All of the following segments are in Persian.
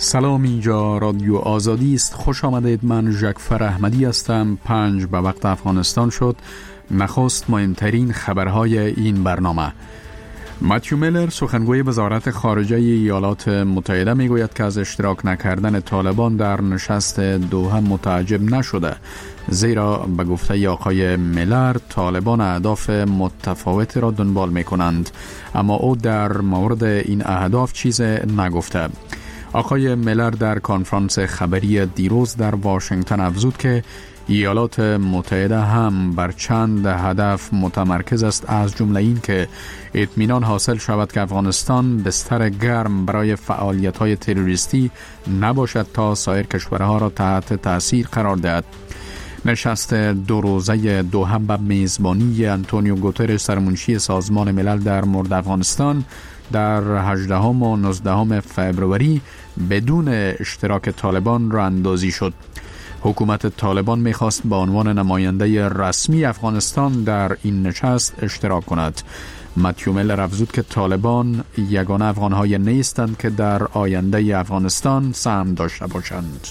سلام، اینجا رادیو آزادی است. خوش آمدید. من ژکفر احمدی هستم. 5 به وقت افغانستان شد. نخست مهمترین خبرهای این برنامه. متیو میلر سخنگوی وزارت خارجه ایالات متحده میگوید که از اشتراک نکردن طالبان در نشست دوحه متعجب نشده، زیرا به گفته آقای میلر طالبان اهداف متفاوتی را دنبال میکنند، اما او در مورد این اهداف چیز نگفته. آقای میلر در کنفرانس خبری دیروز در واشنگتن افزود که ایالات متحده هم بر چند هدف متمرکز است، از جمله این که اطمینان حاصل شود که افغانستان بستر گرم برای فعالیت‌های تروریستی نباشد تا سایر کشورها را تحت تأثیر قرار دهد. نشست 2 روزه دوحه به میزبانی آنتونیو گوترش سرمنشی سازمان ملل در مورد افغانستان در 18 و 19 فبروری بدون اشتراک طالبان راه اندازی شد. حکومت طالبان میخواست به عنوان نماینده رسمی افغانستان در این نشست اشتراک کند. متیو میلر افزود که طالبان یگانه افغانهای نیستند که در آینده افغانستان سهم داشته باشند.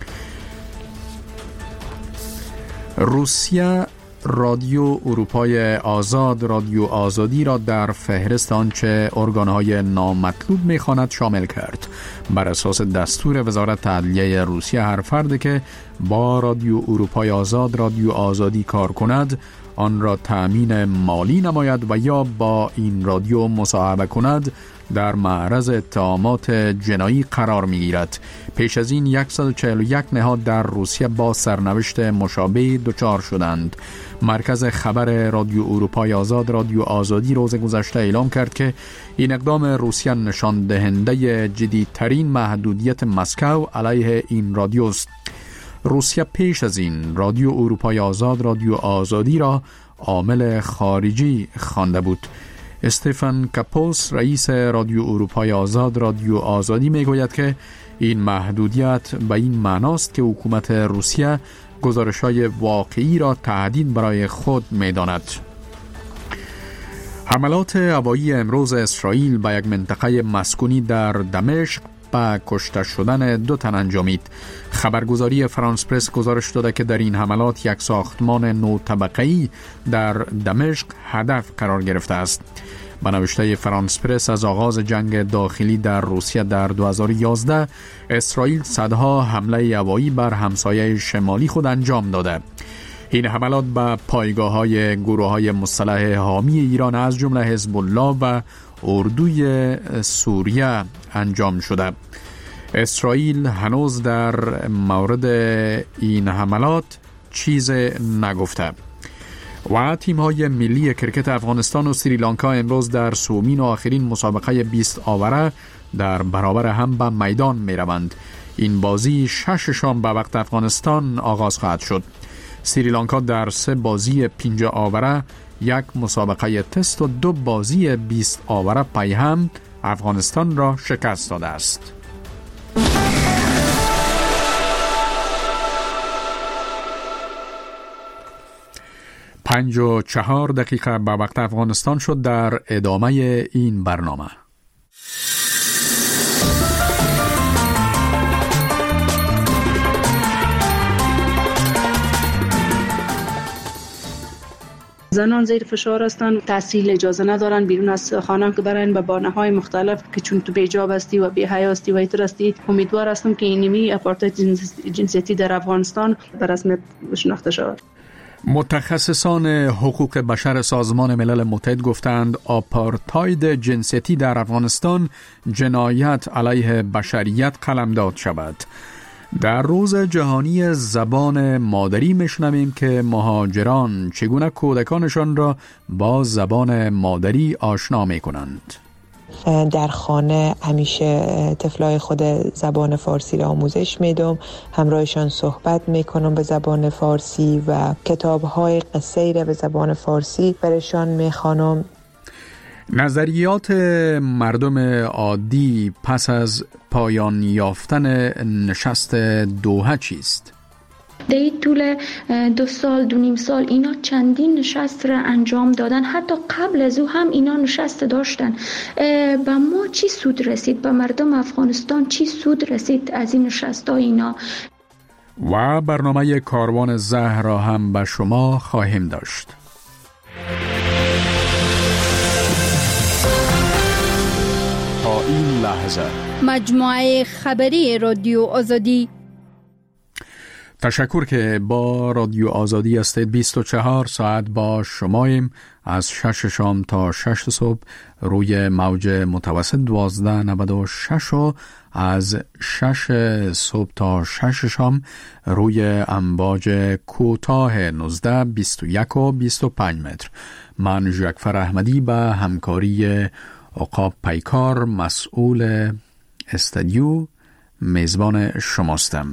روسیه رادیو اروپای آزاد، رادیو آزادی را در فهرست آنچه ارگانهای نامطلوب می‌خواند شامل کرد. بر اساس دستور وزارت عدلیه روسیه، هر فردی که با رادیو اروپای آزاد، رادیو آزادی کار کند، آن را تأمین مالی نماید و یا با این رادیو مصاحبه کند، در معرض اتهامات جنایی قرار می‌گیرد. پیش از این 141 نهاد در روسیه با سرنوشت مشابه دچار شدند. مرکز خبر رادیو اروپای آزاد، رادیو آزادی روز گذشته اعلام کرد که این اقدام روسیه نشان دهنده جدیدترین محدودیت مسکو علیه این رادیو است. روسیه پیش از این رادیو اروپای آزاد، رادیو آزادی را عامل خارجی خوانده بود. استفان کاپوس رئیس رادیو اروپای آزاد، رادیو آزادی میگوید که این محدودیت به این معناست که حکومت روسیه گزارش‌های واقعی را تهدید برای خود می‌داند. حملات هوایی امروز اسرائیل به یک منطقه مسکونی در دمشق به کشته شدن 2 تن انجامید. خبرگزاری فرانس پرس گزارش داده که در این حملات یک ساختمان 9 طبقه‌ای در دمشق هدف قرار گرفته است. به نوشته فرانس پرس، از آغاز جنگ داخلی در روسیه در 2011 اسرائیل صدها حمله هوایی بر همسایه شمالی خود انجام داده. این حملات به پایگاه‌های گروه‌های مسلح حامی ایران از جمله حزب الله و اردوی سوریه انجام شده. اسرائیل هنوز در مورد این حملات چیز نگفته. و تیم‌های ملی کرکت افغانستان و سریلانکا امروز در سومین و آخرین مسابقه 20 آوره در برابر هم به میدان می‌روند. این بازی 6 شام به وقت افغانستان آغاز خواهد شد. سریلانکا در 3 بازی 50 آوره، 1 مسابقه تست و 2 بازی 20 آوره پای هم افغانستان را شکست داده است. 5:04 به وقت افغانستان شد. در ادامه این برنامه زنان زیر فشار هستند، تحصیل اجازه ندارن، بیرون از خانه که برن به بهانه‌های مختلف که چون تو بی‌جاب هستی و بی‌حیا هستی و ایتر هستی. امیدوار هستم که اینمی آپارتاید جنسیتی در افغانستان به رسمیت شناخته شود. متخصصان حقوق بشر سازمان ملل متحد گفتند آپارتاید جنسیتی در افغانستان جنایت علیه بشریت قلمداد شود. در روز جهانی زبان مادری میشنویم که مهاجران چگونه کودکانشان را با زبان مادری آشنا میکنند. در خانه همیشه طفلای خود زبان فارسی را آموزش میدم، همراهشان صحبت میکنم به زبان فارسی و کتاب‌های قصه‌ای را به زبان فارسی برشان میخوانم. نظریات مردم عادی پس از پایان یافتن نشست دوحه چیست؟ در طول 2 سال 2.5 سال اینا چندین نشست را انجام دادن. حتی قبل از او هم اینا نشست داشتن. به ما چی سود رسید؟ به مردم افغانستان چی سود رسید از این نشست ها اینا؟ و برنامه کاروان زهر را هم به شما خواهیم داشت. تا این لحظه مجموعه خبری رادیو آزادی. تشکر که با رادیو آزادی هستید. 24 ساعت با شماییم، از 6 شام تا 6 صبح روی موج متوسط 1296 و از 6 صبح تا 6 شام روی امواج کوتاه 19 21 و 25 متر. من جعفر احمدی به همکاری عقاب پیکار مسئول استودیو میزبان شماستم.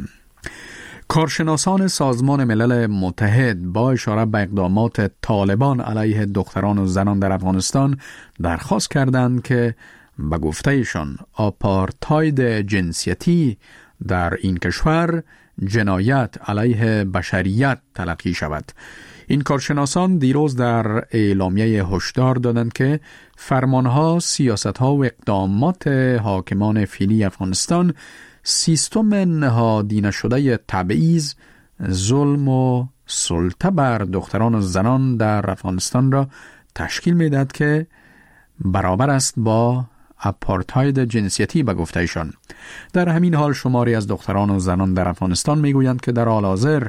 کارشناسان سازمان ملل متحد با اشاره به اقدامات طالبان علیه دختران و زنان در افغانستان درخواست کردند که به گفته ایشان آپارتاید جنسیتی در این کشور جنایت علیه بشریت تلقی شود. این کارشناسان دیروز در اعلامیه هشدار دادند که فرمانها، سیاستها و اقدامات حاکمان فعلی افغانستان سیستم نهادینه شده تبعیض، ظلم و سلطه بر دختران و زنان در افغانستان را تشکیل می‌دهد که برابر است با آپارتاید جنسیتی به گفته ایشان. در همین حال شماری از دختران و زنان در افغانستان میگویند که در حال حاضر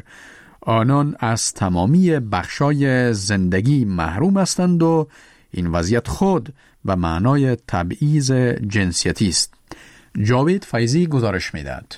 آنان از تمامی بخشای زندگی محروم هستند و این وضعیت خود به معنای تبعیض جنسیتی است. جاوید فیضی گزارش می‌دهد.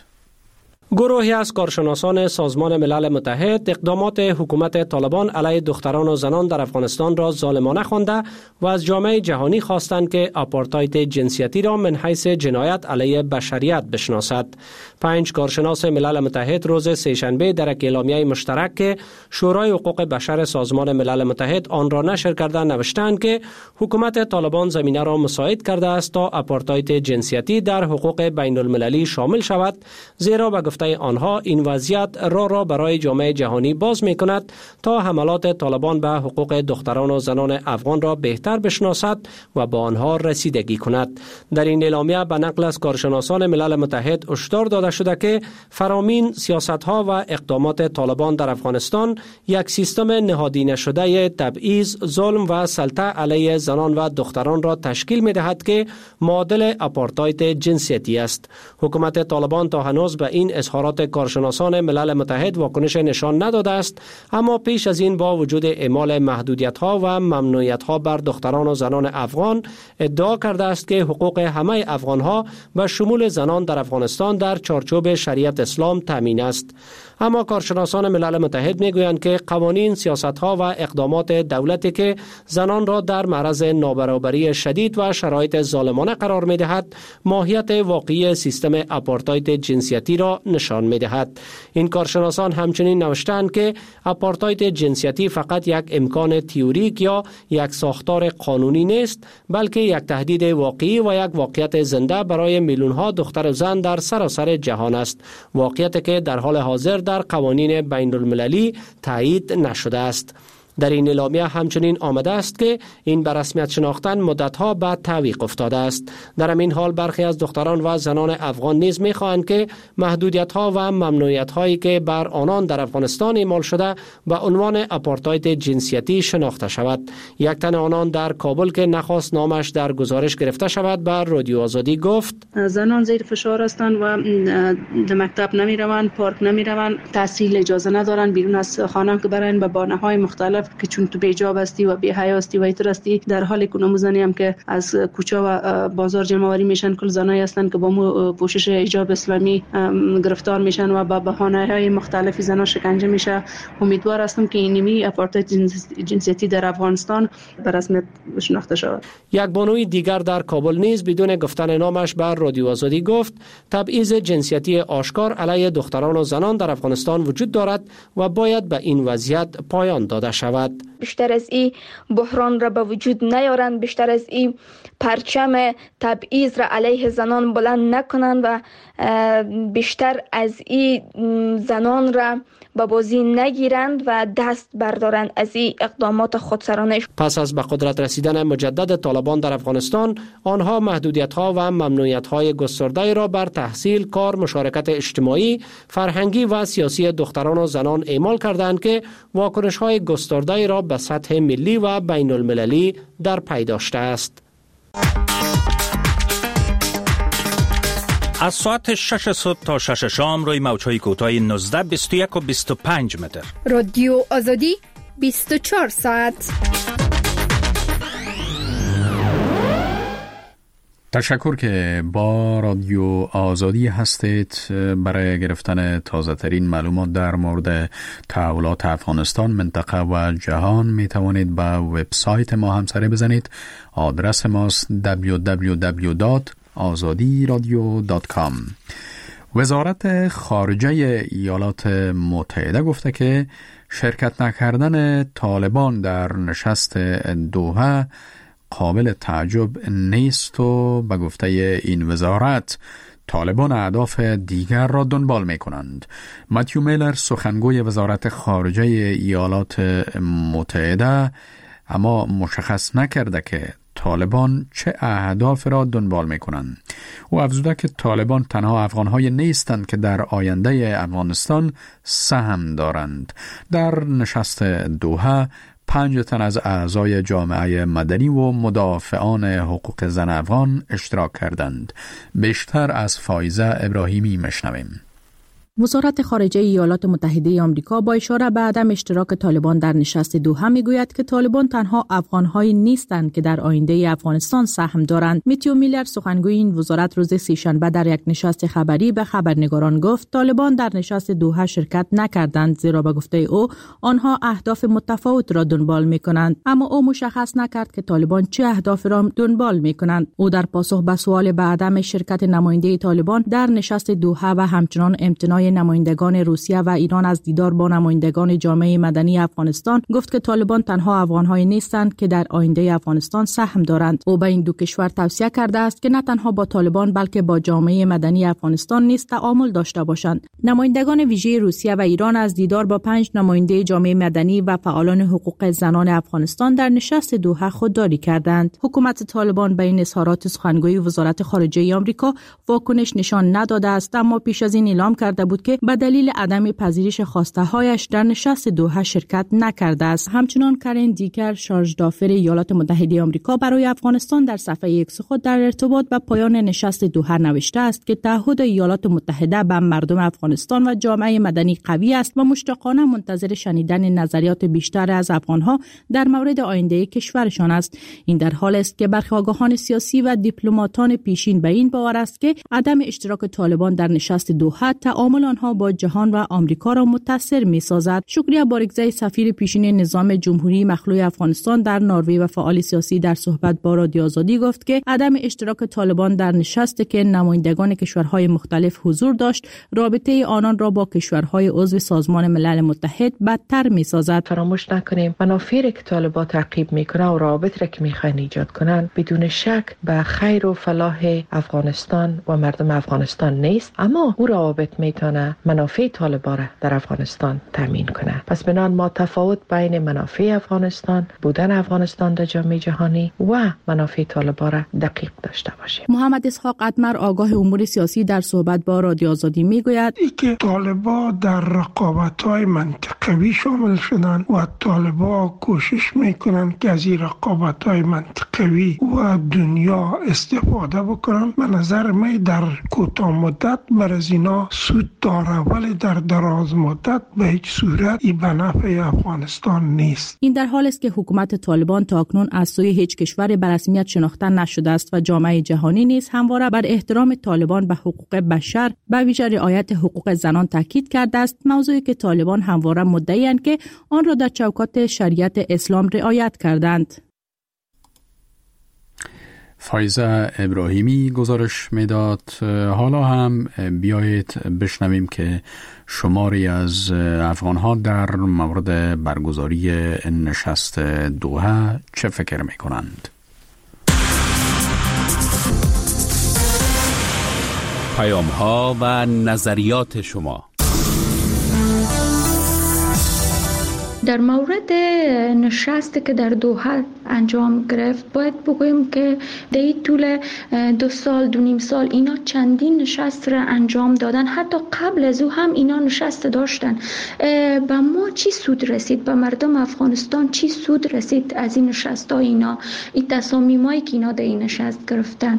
گروهی از کارشناسان سازمان ملل متحد اقدامات حکومت طالبان علیه دختران و زنان در افغانستان را ظالمانه خوانده و از جامعه جهانی خواستند که آپارتاید جنسیتی را من حیث جنایت علیه بشریت بشناسد. 5 کارشناس ملل متحد روز سه‌شنبه در یک اعلامیه مشترک که شورای حقوق بشر سازمان ملل متحد آن را نشر کرده نوشتند که حکومت طالبان زمینه را مساعد کرده است تا آپارتاید جنسیتی در حقوق بین المللی شامل شود، زیرا به گفته آنها این وضعیت را برای جامعه جهانی باز می کند تا حملات طالبان به حقوق دختران و زنان افغان را بهتر بشناسد و با آنها رسیدگی کند. در این اعلامیه به نقل از کارشناسان ملل متحد هشدار داده شده که فرامین سیاست‌ها و اقدامات طالبان در افغانستان یک سیستم نهادینه شده تبعیض، ظلم و سلطه علیه زنان و دختران را تشکیل می دهد که معادل آپارتاید جنسیتی است. حکومت طالبان تا هنوز به این اظهارات کارشناسان ملل متحد واکنش نشان نداده است، اما پیش از این با وجود اعمال محدودیت‌ها و ممنوعیت‌ها بر دختران و زنان افغان ادعا کرده است که حقوق همه افغان‌ها به شمول زنان در افغانستان در چارچوب شریعت اسلام تامین است. اما کارشناسان ملل متحد میگویند که قوانین، سیاست‌ها و اقدامات دولتی که زنان را در معرض نابرابری شدید و شرایط ظالمانه قرار می‌دهد، ماهیت واقعی سیستم آپارتاید جنسیتی را نشان می‌دهد. این کارشناسان همچنین نوشتند که آپارتاید جنسیتی فقط یک امکان تئوریک یا یک ساختار قانونی نیست، بلکه یک تهدید واقعی و یک واقعیت زنده برای میلیون‌ها دختر و زن در سراسر جهان است، واقعیتی که در حال حاضر در قوانین بین المللی تایید نشده است. در این اعلامیه همچنین آمده است که این به رسمیت شناختن مدت‌ها بعد تعویق افتاده است. در همین حال برخی از دختران و زنان افغان نیز می‌خواهند که محدودیت‌ها و ممنوعیت‌هایی که بر آنان در افغانستان اعمال شده به عنوان آپارتاید جنسیتی شناخته شود. یک تن آنان در کابل که نخواست نامش در گزارش گرفته شود بر رادیو آزادی گفت: زنان زیر فشار هستند و در مکتب نمی‌روند، پارک نمی‌روند، تحصیل اجازه ندارند، بیرون از خانه که برن به بانه‌های مختلف که چون تو بیجاب هستی و بی حیا هستی و ایتر هستی، در حالی که نموزنی هم که از کوچه و بازار جمع‌آوری میشن، کل زنایی هستند که با پوشش حجاب اسلامی گرفتار میشن و با بهانه‌های مختلفی زنا شکنجه میشه. امیدوار هستم که اینمی آپارتاید جنسیتی در افغانستان به رسمیت شناخته شود. یک بانوی دیگر در کابل نیز بدون گفتن نامش بر رادیو آزادی گفت: تبعیض جنسیتی آشکار علیه دختران و زنان در افغانستان وجود دارد و باید به این وضعیت پایان داده شود. بیشتر از این بحران را به وجود نیارند، بیشتر از این پرچم تبعیض را علیه زنان بلند نکنند و بیشتر از این زنان را به بازی نگیرند و دست بردارند از این اقدامات خودسرانه. پس از به قدرت رسیدن مجدد طالبان در افغانستان، آنها محدودیت‌ها و ممنوعیت‌های گسترده را بر تحصیل، کار، مشارکت اجتماعی، فرهنگی و سیاسی دختران و زنان اعمال کردند که واکنش‌های گسترده را به سطح ملی و بین المللی در پی داشته است. از ساعت 6 صبح تا 6 شام روی موج‌های کوتاه 19، 21 و 25 متر. رادیو آزادی 24 ساعت. تشکر که با رادیو آزادی هستید. برای گرفتن تازه ترین معلومات در مورد تحولات افغانستان، منطقه و جهان می توانید به وبسایت ما هم سری بزنید. آدرس ماست www.azadiradio.com. وزارت خارجه ایالات متحده گفته که شرکت نکردن طالبان در نشست دوحه قابل تعجب نیست و به گفته این وزارت طالبان اهداف دیگر را دنبال می کنند. متیو میلر، سخنگوی وزارت خارجه ایالات متحده، اما مشخص نکرده که طالبان چه اهداف را دنبال می کنند. او افزوده که طالبان تنها افغانهای نیستند که در آینده افغانستان سهم دارند. در نشست دوحه 5 تن از اعضای جامعه مدنی و مدافعان حقوق زن افغان اشتراک کردند. بیشتر از فایزه ابراهیمی مشنویم. وزارت خارجه ایالات متحده آمریکا با اشاره به عدم اشتراک طالبان در نشست دوحه میگوید که طالبان تنها افغان‌هایی نیستند که در آینده افغانستان سهم دارند. متیو میلر، سخنگوی این وزارت، روز سه‌شنبه در یک نشست خبری به خبرنگاران گفت طالبان در نشست دوحه شرکت نکردند، زیرا به گفته او آنها اهداف متفاوت را دنبال می‌کنند. اما او مشخص نکرد که طالبان چه اهداف را دنبال می‌کنند. او در پاسخ به سوال به عدم شرکت نماینده طالبان در نشست دوحه و همچنان امتناع نمایندگان روسیه و ایران از دیدار با نمایندگان جامعه مدنی افغانستان گفت که طالبان تنها افغان‌هایی نیستند که در آینده افغانستان سهم دارند. او به این دو کشور توصیه کرده است که نه تنها با طالبان بلکه با جامعه مدنی افغانستان نیز تعامل داشته باشند. نمایندگان ویژه روسیه و ایران از دیدار با 5 نماینده جامعه مدنی و فعالان حقوق زنان افغانستان در نشست دوحه خودداری کردند. حکومت طالبان به این اظهارات سخنگوی وزارت خارجه آمریکا واکنش نشان نداده است، اما پیش از این اعلام کرده بود که به دلیل عدم پذیرش خواسته‌هایش در نشست دوحه شرکت نکرده است. همچنان کرین دیکر، شارژ دافر ایالات متحده آمریکا برای افغانستان، در صفحه ایکس خود در ارتباط با پایان نشست دوحه نوشته است که تعهد ایالات متحده به مردم افغانستان و جامعه مدنی قوی است و مشتاقانه منتظر شنیدن نظریات بیشتر از افغانها در مورد آینده کشورشان است. این در حالی است که برخی آگاهان سیاسی و دیپلماتان پیشین به این باور است که عدم اشتراک طالبان در نشست دوحه تعامل آنها با جهان و آمریکا را متاثر می‌سازد. شکریه بارگزای، سفیر پیشین نظام جمهوری مخلوع افغانستان در نروژ و فعال سیاسی، در صحبت با رادیو آزادی گفت که عدم اشتراک طالبان در نشست که نمایندگان کشورهای مختلف حضور داشت، رابطه آنان را با کشورهای عضو سازمان ملل متحد بدتر می‌سازد. فراموش نکنیم منافعی که طالبان تعقیب می‌کنه و روابط را که می‌خواهند ایجاد کنند بدون شک به خیر و فلاح افغانستان و مردم افغانستان نیست، اما او روابط میتونه منافع طالبان را در افغانستان تامین کنه. پس بنان ما تفاوت بین منافع افغانستان، بودن افغانستان در جامعه جهانی و منافع طالبان را دقیق داشته باشیم. محمد اسحاق ادمر، آگاه امور سیاسی، در صحبت با رادیو آزادی میگوید که طالبان در رقابت‌های منطقوی شامل شدن و طالبان کوشش میکنن که از این رقابت‌های منطقوی و دنیا استفاده بکنن. به نظر من در کوتاه مدت بر از اینا سود داره، ولی در دراز مدت به هیچ صورت این به نفع افغانستان نیست. این در حالی است که حکومت طالبان تاکنون از سوی هیچ کشور به رسمیت شناخته نشده است و جامعه جهانی نیز همواره بر احترام طالبان به حقوق بشر، به ویژه رعایت حقوق زنان تاکید کرده است، موضوعی که طالبان همواره مدعی‌اند که آن را در چوکات شریعت اسلام رعایت کردند. فایزه ابراهیمی گزارش میداد. حالا هم بیایید بشنویم که شماری از افغانها در مورد برگزاری نشست دوحه چه فکر میکنند. پیام‌ها و نظریات شما. در مورد نشستی که در دوحه انجام گرفت باید بگویم که در این طول 2 سال 2.5 سال اینا چندین نشست را انجام دادن. حتی قبل از او هم اینا نشست داشتن. به ما چی سود رسید؟ به مردم افغانستان چی سود رسید از این نشست ها؟ اینا این تصامیمایی که اینا در این نشست گرفتن،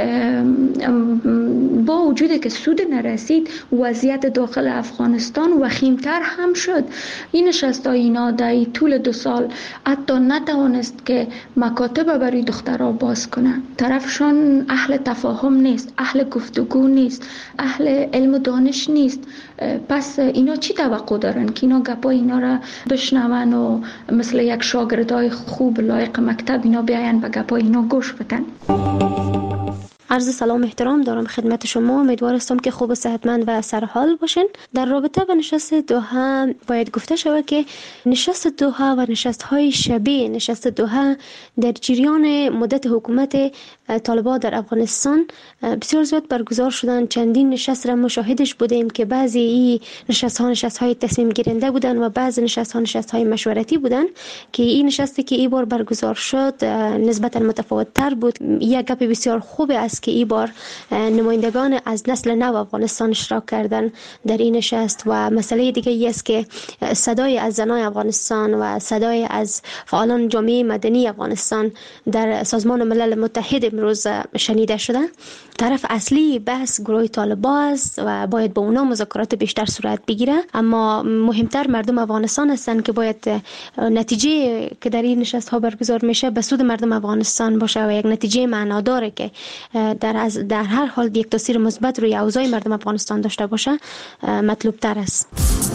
با وجودی که سود نرسید وضعیت داخل افغانستان وخیمتر هم شد. این نشست ها اینا در این طول 2 سال حتی نتوانست که مکاتب برای دخترها باز کنه. طرفشان اهل تفاهم نیست، اهل گفتگو نیست، اهل علم و دانش نیست. پس اینا چی توقع دارن که اینا گپای اینا را بشنون و مثل یک شاگردای خوب لایق مکتب اینا بیاین به گپای اینا گوش بدن؟ عرض سلام احترام دارم خدمت شما. امیدوارم که خوب و صحتمند و سرحال باشین. در رابطه با نشست دوحه باید گفته شود که نشست دوحه و نشست‌های شبیه نشست دوحه در جریان مدت حکومت طالبان در افغانستان بسیار زیاد برگزار شدن. چندین نشست را مشاهدش بودیم که بعضی این نشست‌های تصمیم گیرنده بودن و بعضی نشست‌های مشورتی بودن که این نشستی که این بار برگزار شد نسبتاً متفاوت‌تر بود. یک گپ بسیار خوب است که این بار نمایندگان از نسل نو افغانستان اشتراک کردن در این نشست و مسئله دیگه ای است که صدای از زنان افغانستان و صدای از فعالان جامعه مدنی افغانستان در سازمان ملل متحد امروز شنیده شده. طرف اصلی بحث گروه طالبان است و باید با اونا مذاکرات بیشتر صورت بگیره، اما مهمتر مردم افغانستان هستند که باید نتیجه که در این نشست ها برگزار میشه به سود مردم افغانستان باشه و یک نتیجه معناداره که در هر حال یک تاثیر مثبت روی اوضاع مردم افغانستان داشته باشه مطلوب تر است.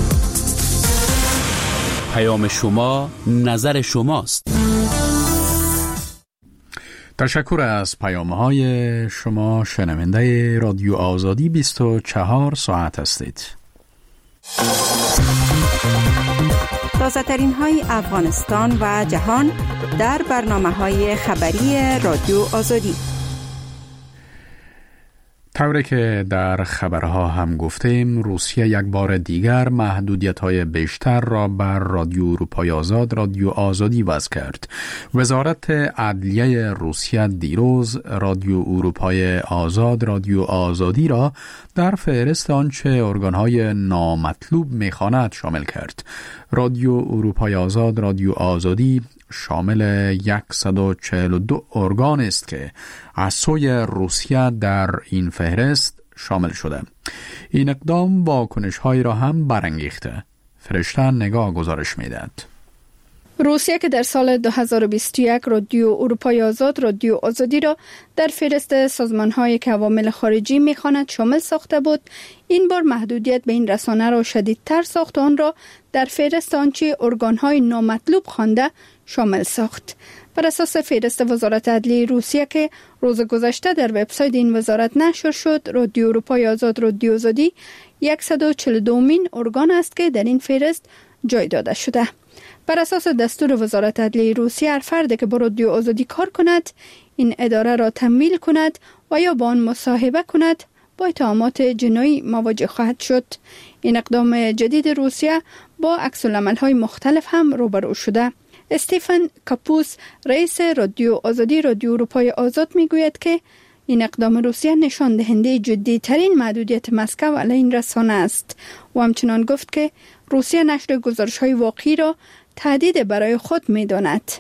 پیام شما نظر شماست. تشکر از پیام‌های شما. شنونده رادیو آزادی 24 ساعت هستید. تازه‌ترین های افغانستان و جهان در برنامه‌های خبری رادیو آزادی. طوری که در خبرها هم گفتیم، روسیه یک بار دیگر محدودیت‌های بیشتر را بر رادیو اروپای آزاد رادیو آزادی وضع کرد. وزارت عدلیه روسیه دیروز رادیو اروپای آزاد رادیو آزادی را در فهرست آنچه ارگان‌های نامطلوب می‌خواند شامل کرد. رادیو اروپای آزاد رادیو آزادی شامل 142 ارگان است که از سوی روسیه در این فهرست شامل شده. این اقدام واکنش‌هایی را هم برانگیخته. فرشته نگاه گزارش می‌دهد. روسیه که در سال 2021 رادیو اروپای آزاد رادیو آزادی را در فهرست سازمان‌هایی که عوامل خارجی می‌خواند شامل ساخته بود، این بار محدودیت به این رسانه را شدیدتر ساخت و آن را در فهرست آنچه ارگان‌های نامطلوب خوانده شامل ساخت. بر اساس فهرست وزارت عدلیه روسیه که روز گذشته در وبسایت این وزارت نشر شد، رادیو اروپای آزاد رادیو آزادی 142مین ارگان است که در این فهرست جای داده شده. بر اساس دستور وزارت عدلیه روسیه، هر فردی که با رادیو آزادی کار کند، این اداره را تمویل کند و یا با آن مصاحبه کند با اتهامات جنایی مواجه خواهد شد. این اقدام جدید روسیه با عکس‌العمل‌های مختلف هم روبرو شده. استیفن کاپوس رئیس رادیو آزادی رادیو اروپای آزاد میگوید که این اقدام روسیه نشان دهنده جدی ترین محدودیت مسکو علیه این رسانه است و همچنان گفت که روسیه نشر گزارش‌های واقعی را تهدید برای خود می‌داند.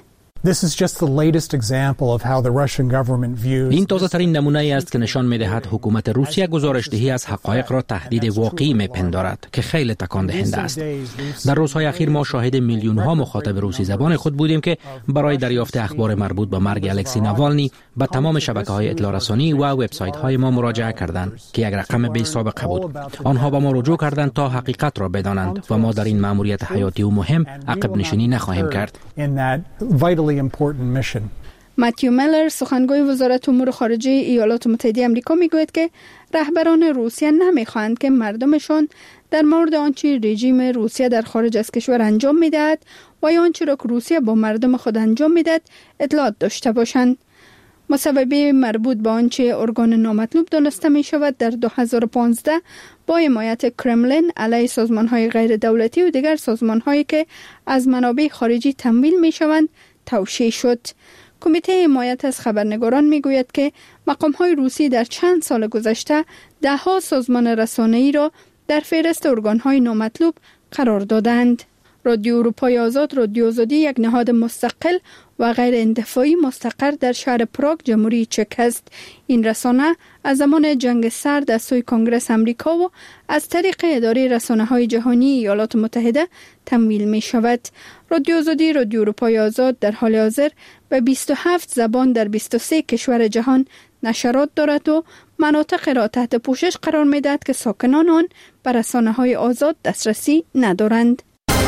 این تازه‌ترین نمونه است که نشان می‌دهد حکومت روسیه گزارش‌دهی از حقایق را تهدید واقعی می‌پندارد که خیلی تکان دهنده است. در روزهای اخیر ما شاهد میلیون‌ها مخاطب روسی زبان خود بودیم که برای دریافت اخبار مربوط به مرگ الکسی ناوالنی به تمام شبکه‌های اطلاع رسانی و وبسایت‌های ما مراجعه کردند که یک رقم بی سابقه بود. آنها به ما رجوع کردند تا حقیقت را بدانند و ما در این مأموریت حیاتی و مهم عقب نشینی نخواهیم کرد. متیو میلر سخنگوی وزارت امور خارجه ایالات متحده آمریکا میگوید که رهبران روسیه نمیخواهند که مردمشان در مورد آنچه رژیم روسیه در خارج از کشور انجام میدهد و یا آنچه را که روسیه با مردم خود انجام میدهد اطلاعات داشته باشند. مصوبه مربوط به آنچه ارگان نامطلوب دانسته می شود در 2015 با حمایت کرملین علیه سازمان‌های غیر دولتی و دیگر سازمان‌هایی که از منابع خارجی تمویل می‌شوند توشیح شد. کمیته حمایت از خبرنگاران می‌گوید که مقام‌های روسی در چند سال گذشته ده‌ها سازمان رسانه‌ای را در فهرست ارگان‌های نامطلوب قرار دادند. رادیو اروپای آزاد، رادیو آزادی یک نهاد مستقل و غیر انتفاعی مستقر در شهر پراگ، جمهوری چک است. این رسانه از زمان جنگ سرد از سوی کنگره آمریکا و از طریق اداره رسانه‌های جهانی ایالات متحده تمویل می شود. رادیو آزادی، رادیو اروپای آزاد در حال حاضر به 27 زبان در 23 کشور جهان نشرات دارد و مناطق را تحت پوشش قرار می دهد که ساکنان آن به رسانه‌های آزاد دسترسی ندارند.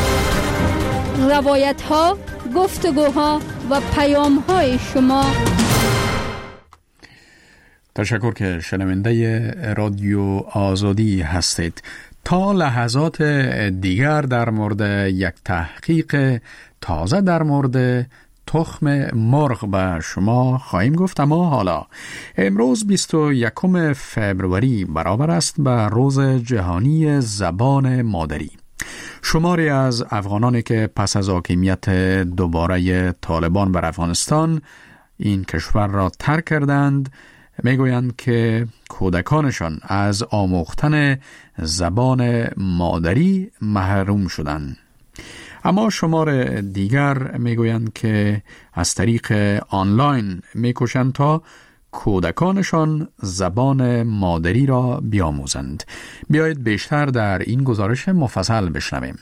روایت ها، گفتگوها و پیام های شما. تشکر که شنونده رادیو آزادی هستید. تا لحظات دیگر در مورد یک تحقیق تازه در مورد تخم مرغ به شما خواهیم گفت. اما حالا امروز 21 فبروری برابر است به روز جهانی زبان مادری. شماری از افغانانی که پس از حاکمیت دوباره طالبان بر افغانستان این کشور را ترک کردند میگویند که کودکانشان از آموختن زبان مادری محروم شدند. اما شمار دیگر میگویند که از طریق آنلاین میکوشند تا کودکانشان زبان مادری را بیاموزند. بیایید بیشتر در این گزارش مفصل بشنویم.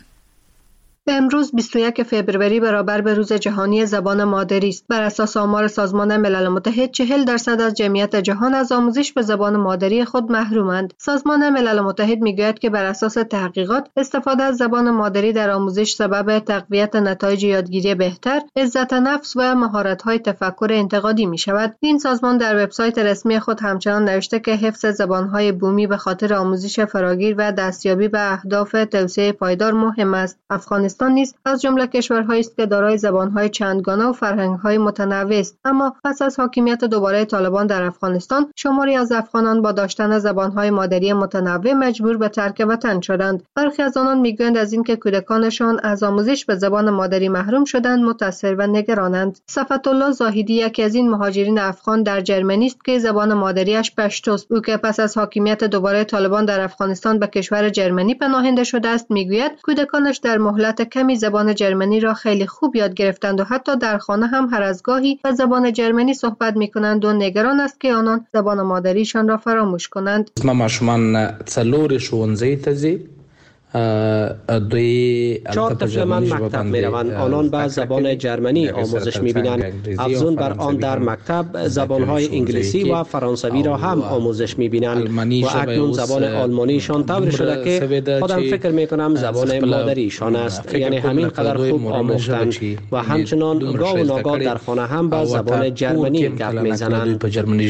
امروز 21 فبروری برابر به روز جهانی زبان مادری است. بر اساس آمار سازمان ملل متحد 40% از جمعیت جهان از آموزش به زبان مادری خود محرومند. سازمان ملل متحد میگوید که بر اساس تحقیقات استفاده از زبان مادری در آموزش سبب تقویت نتایج یادگیری بهتر، عزت نفس و مهارت‌های تفکر انتقادی می‌شود. این سازمان در وبسایت رسمی خود همچنان نوشته که حفظ زبان‌های بومی به خاطر آموزش فراگیر و دستیابی به اهداف توسعه پایدار مهم است. افغانستان نیز از جمله کشورهایی است که دارای زبان‌های چندگانه و فرهنگ‌های متنوع است. اما پس از حاکمیت دوباره طالبان در افغانستان، شماری از افغانان با داشتن زبان‌های مادری متنوع مجبور به ترک وطن شدند. برخی از آنان می‌گویند از اینکه کودکانشان از آموزش به زبان مادری محروم شدند متأثر و نگرانند. صفت الله زاهدی یکی از این مهاجرین افغان در جرمنی است که زبان مادری‌اش پشتو است. او که پس از حاکمیت دوباره طالبان در افغانستان به کشور جرمنی پناهنده شده است، می‌گوید کودکانش در مهلت کمی زبان جرمنی را خیلی خوب یاد گرفتند و حتی در خانه هم هر از گاهی به زبان جرمنی صحبت می‌کنند و نگران است که آنان زبان مادریشان را فراموش کنند. ما شما څلور ښوونځي ته ځي 4 طفل من مکتب میروند. آنان به زبان جرمنی آموزش میبینند. افزون بر آن در مکتب زبانهای انگلیسی و فرانسوی را هم آموزش میبینند و اکنون زبان آلمانیشان طور شده که خودم فکر میکنم زبان مادریشان است. یعنی همین قدر خوب آموختند و همچنان گاه و ناگاه در خانه هم به زبان جرمنی گپ میزنند.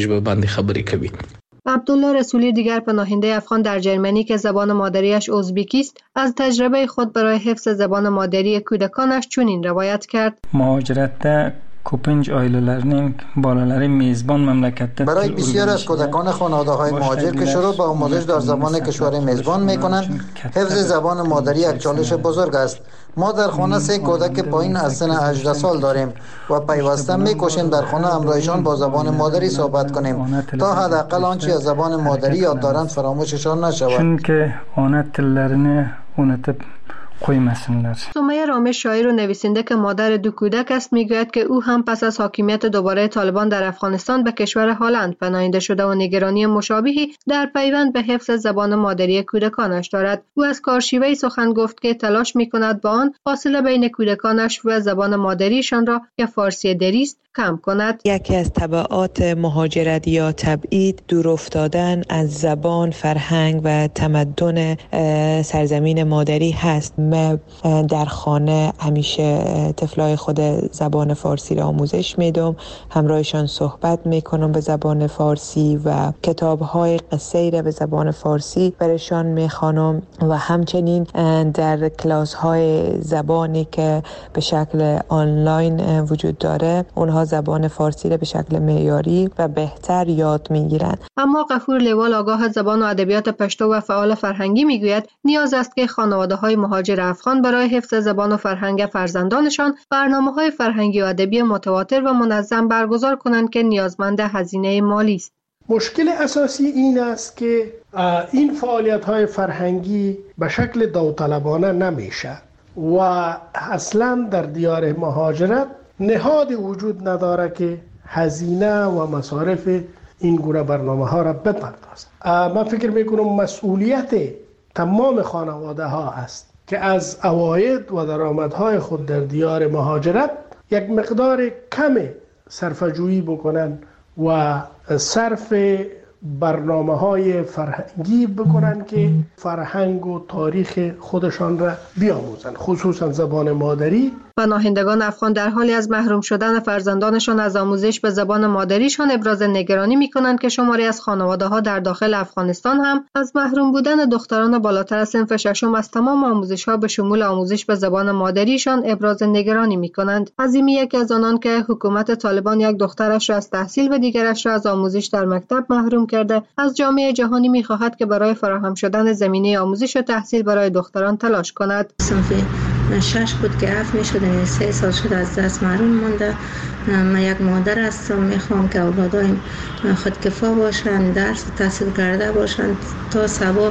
عبدالله رسولی دیگر پناهنده افغان در جرمنی که زبان مادریش ازبکی است از تجربه خود برای حفظ زبان مادری کودکانش چنین روایت کرد. مهاجرت کوپنج آیلولرنینگ بالالری میزبان مملکت برای بسیار از کودکان خانواده‌های مهاجر که شروع به آموزش در زبان کشور میزبان می‌کنند، حفظ زبان مادری یک چالش بزرگ است. ما در خانه 3 کودک پایین از سن 18 سال داریم و پیوسته می‌کوشیم در خانه همراهشان با زبان مادری صحبت کنیم تا حداقل آنچه از زبان مادری یاد دارند فراموششان نشود. چون که آن تلرنه اونت قویمسنلر. سمیه رامش شاعر و نویسنده که مادر 2 کودک است میگوید که او هم پس از حاکمیت دوباره طالبان در افغانستان به کشور هلند پناهنده شده و نگرانی مشابهی در پیوند به حفظ زبان مادری کودکانش دارد. او از کارشیوهی سخن گفت که تلاش میکند با آن فاصله بین کودکانش و زبان مادریشان را که فارسی دری است کم کند. یکی از تبعات مهاجرت یا تبعید دور افتادن از زبان، فرهنگ و تمدن سرزمین مادری هست. معلم در خانه همیشه طفلای خود زبان فارسی را آموزش میدم، همراهشان صحبت میکنم به زبان فارسی و کتاب‌های قصه‌ای را به زبان فارسی برشان میخوانم و همچنین در کلاس‌های زبانی که به شکل آنلاین وجود داره اونها زبان فارسی را به شکل معیاری و بهتر یاد میگیرند. اما غفور لیوال آگاه زبان و ادبیات پشتو و فعال فرهنگی میگوید نیاز است که خانواده‌های مهاجر افغان برای حفظ زبان و فرهنگ فرزندانشان برنامه‌های فرهنگی و ادبی متواتر و منظم برگزار کنند که نیازمند هزینه مالی است. مشکل اساسی این است که این فعالیت‌های فرهنگی به شکل داوطلبانه نمیشه و اصلا در دیار مهاجرت نهاد وجود نداره که هزینه و مصارف این گونه برنامه‌ها را بپردازد. من فکر میکنم مسئولیت تمام خانواده ها است که از عواید و درآمدهای خود در دیار مهاجرت یک مقدار کم صرفه‌جویی بکنن و صرف برنامه‌های فرهنگی بکنن که فرهنگ و تاریخ خودشان را بیاموزن، خصوصا زبان مادری. پناهندگان افغان در حالی از محروم شدن فرزندانشان از آموزش به زبان مادریشان ابراز نگرانی می‌کنند که شماری از خانواده‌ها در داخل افغانستان هم از محروم بودن دختران بالاتر از صنف ششم از تمام آموزش‌ها به شمول آموزش به زبان مادریشان ابراز نگرانی می‌کنند. عظیمی یکی از آنان که حکومت طالبان یک دخترش را از تحصیل و دیگرش را از آموزش در مکتب محروم کرده، از جامعه جهانی می‌خواهد که برای فراهم شدن زمینه آموزش و تحصیل برای دختران تلاش کند. 6 بود که عفو می شد، 3 سال شد از دست محروم مانده. من یک مادر هستم، میخوام که اولادایم خودکفا باشند، درس تحصیل کرده باشند تا صبح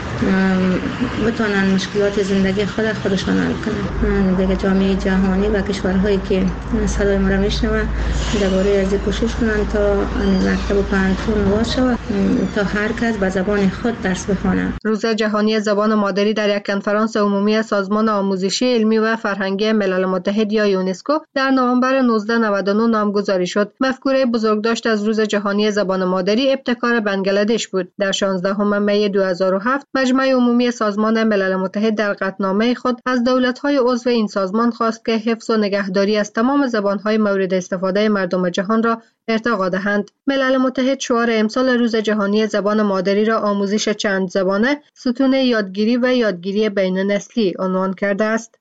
بتونن مشکلات زندگی خودشان حل کنند. دیگه جامعه جهانی و کشورهایی که صدای ما را میشنوند درباره از کوشش کنند تا مکتب و پانتون باز شود تا هر کس به زبان خود درس بخواند. روز جهانی زبان مادری در یک کنفرانس عمومی سازمان آموزشی علمی و فرهنگی ملل متحد یا یونسکو در نوامبر 1999 نامگذاری شد. مفکوره بزرگداشت از روز جهانی زبان مادری ابتکار بنگلادش بود. در 16 می 2007 مجمع عمومی سازمان ملل متحد در قطعنامه خود از دولت‌های عضو این سازمان خواست که حفظ و نگهداری از تمام زبان‌های مورد استفاده مردم جهان را ارتقا دهند. ملل متحد شعار امسال روز جهانی زبان مادری را آموزش چند زبانه، ستون یادگیری و یادگیری بین‌نسلی عنوان کرده است.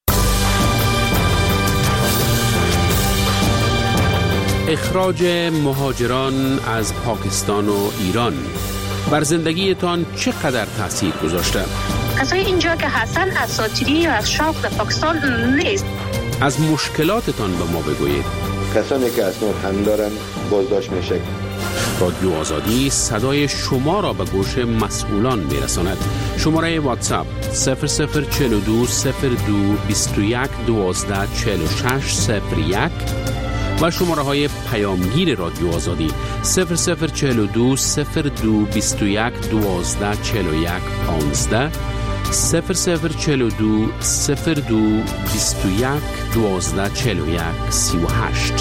اخراج مهاجران از پاکستان و ایران بر زندگیتان چقدر تاثیر گذاشته؟ کسای اینجا که حسن اساطیری یا از شوق به پاکستان نیست. از مشکلاتتان به ما بگویید. کسانی که اسناد هم دارن بازداشت میشه. رادیو آزادی صدای شما را به گوش مسئولان میرساند. شماره واتساپ 0042 02 21 12 46 01 و شماره های پیامگیر رادیو آزادی 0042 02 21 12 41 15 0042 02 21 12 41 38.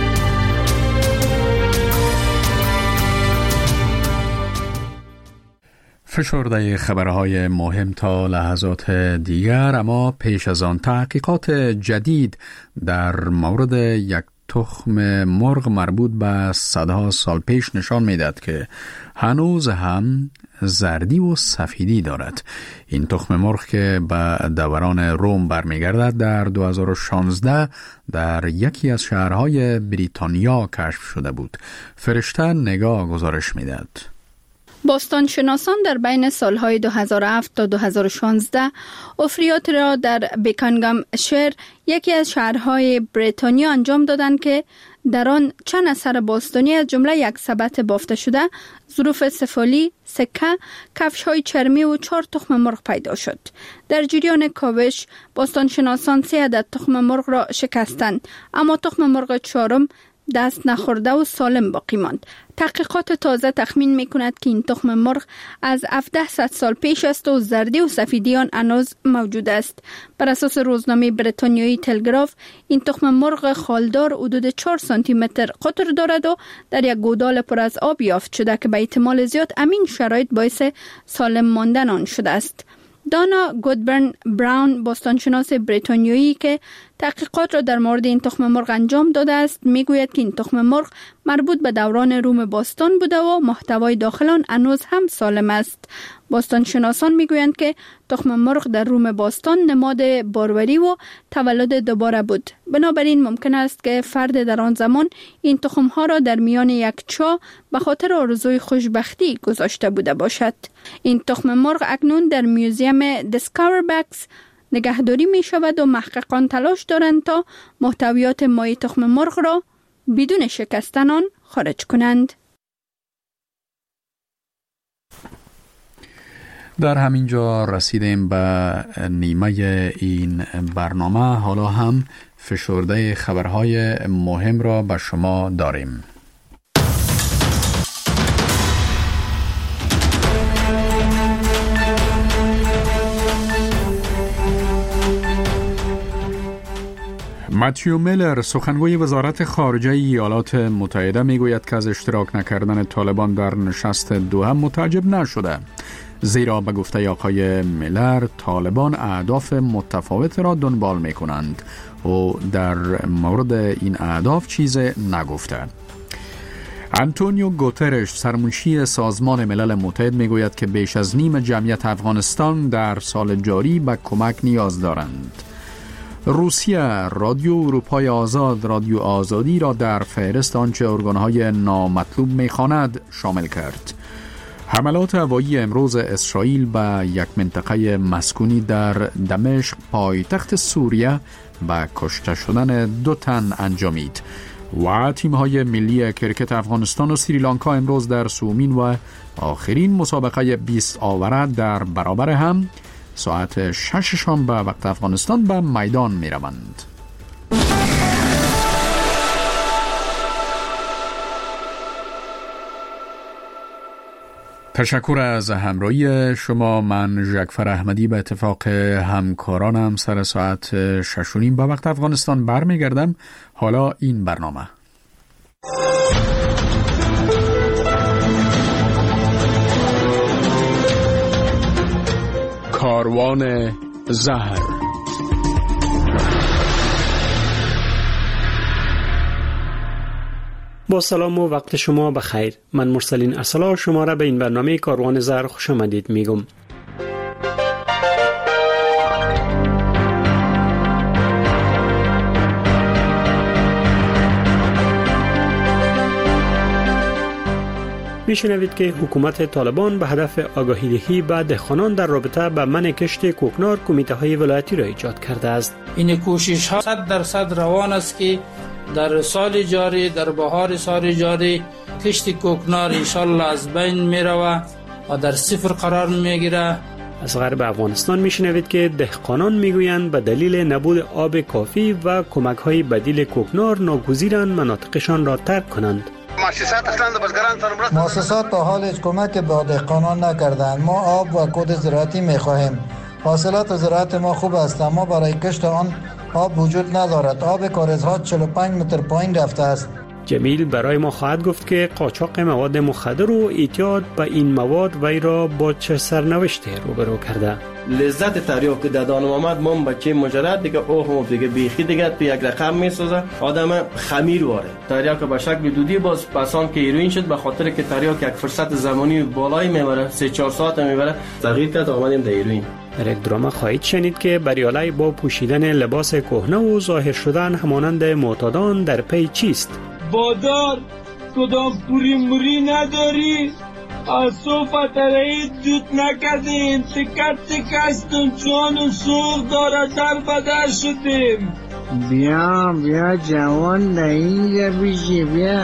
فشرده خبرهای مهم تا لحظات دیگر، اما پیش از آن تحقیقات جدید در مورد یک تخم مرغ مربوط به صدها سال پیش نشان می‌دهد که هنوز هم زردی و سفیدی دارد. این تخم مرغ که به دوران روم برمیگردد در 2016 در یکی از شهرهای بریتانیا کشف شده بود. فرشته نگاه گزارش می‌دهد. باستانشناسان در بین سالهای 2007 تا 2016 افریات را در بیکینگمشایر یکی از شهرهای بریتانیا انجام دادند که در آن چند اثر باستانی از جمله یک سبد بافته شده، ظروف سفالی، سکه، کفش‌های چرمی و 4 تخم مرغ پیدا شد. در جریان کاوش باستانشناسان 3 عدد تخم مرغ را شکستند، اما تخم مرغ 4م دست نخورده و سالم باقی ماند. تحقیقات تازه تخمین می‌کند که این تخم مرغ از 1700 سال پیش است و زردی و سفیدی آن هنوز موجود است. بر اساس روزنامه بریتانیایی تلگراف، این تخم مرغ خالدار حدود 4 سانتی متر قطر دارد و در یک گودال پر از آب یافت شده که به احتمال زیاد همین شرایط باعث سالم ماندن آن شده است. دانا گودبرن براون، باستانشناس بریتانیایی که تحقیقات را در مورد این تخم مرغ انجام داده است، میگوید که این تخم مرغ مربوط به دوران روم باستان بوده و محتوای داخل آن هنوز هم سالم است. باستانشناسان میگویند که تخم مرغ در روم باستان نماد باروری و تولد دوباره بود. بنابراین ممکن است که فرد در آن زمان این تخم‌ها را در میان یک چاه به خاطر آرزوی خوشبختی گذاشته بوده باشد. این تخم مرغ اکنون در موزیم دیسکاور بکس نگهداری می شود و محققان تلاش دارند تا محتویات مای تخم مرغ را بدون شکستن آن خارج کنند. در همین جا رسیدیم به نیمه این برنامه. حالا هم فشرده خبرهای مهم را به شما داریم. متیو میلر، سخنگوی وزارت خارجه ایالات متحده، میگوید که از اشتراک نکردن طالبان در نشست دوحه متعجب نشده، زیرا به گفته آقای میلر طالبان اهداف متفاوت را دنبال می کنند و در مورد این اهداف چیز نگفته. آنتونیو گوترش، سرمنشی سازمان ملل متحد، میگوید که بیش از نیم جمعیت افغانستان در سال جاری به کمک نیاز دارند. روسیه رادیو اروپای آزاد، رادیو آزادی را در فهرست آنچه ارگانهای نامطلوب می‌خواند شامل کرد. حملات هوایی امروز اسرائیل به یک منطقه مسکونی در دمشق پایتخت سوریه به کشته شدن 2 تن انجامید. و تیم‌های ملی کرکت افغانستان و سریلانکا امروز در سومین و آخرین مسابقه 20 آوره در برابر هم ساعت 6 شام به وقت افغانستان به میدان می روند. تشکر از همراهی شما. من ژکفر احمدی به اتفاق همکارانم سر ساعت 6:30 به وقت افغانستان برمیگردم. حالا این برنامه. کاروان زهر. با سلام و وقت شما بخیر. من مرسلین اصلا شما را به این برنامه کاروان زهر خوش آمدید میگم. میشنوید که حکومت طالبان به هدف آگاهی دهی به دهقانان در رابطه با منع کشت کوکنار کمیته های ولایتی را ایجاد کرده است. این کوشش ها 100% روان است که در سال جاری، در بهار سال جاری کشت کوکنار انشالله از بین می رود و در صفر قرار می گیره. از غرب افغانستان میشنوید که دهقانان میگویند به دلیل نبود آب کافی و کمک های بدیل کوکنار ناگزیرند مناطقشان را ترک کنند. مؤسسات تا حال هیچ کمک به دهقانان نکردند. ما آب و کود زراعتی میخواهیم. حاصلات زراعت ما خوب است اما برای کشت آن آب وجود ندارد. آب کاریزها 45 متر پایین رفته است. جمیل برای ما خواهد گفت که قاچاق مواد مخدر و اعتیاد به این مواد وی را با چه سرنوشتی روبرو کرده. لذت تریاک که دادان آمد من بچه مجرد دیگه اوه دیگه بیخی دیگه تو یک رقم میسازه. آدم خمیر واره. تریاک به شکل دودی باز پسان که هیروئین شد به خاطر که تریاک یک فرصت زمانی بالایی میبره 3-4 ساعت میبره تغییر کرد آمدیم در هیروئین. در یک دراما خواهید شنید که بریالای با پوشیدن لباس کهنه و ظاهر شدن همانند معتادان در پی چیست؟ بادار کدام پوری موری نداری؟ آسوفا ترهی جود نکردیم تکت تکستم چون و سوخ داره در بدر شدیم. بیا جوان در اینجا بیشی بیا.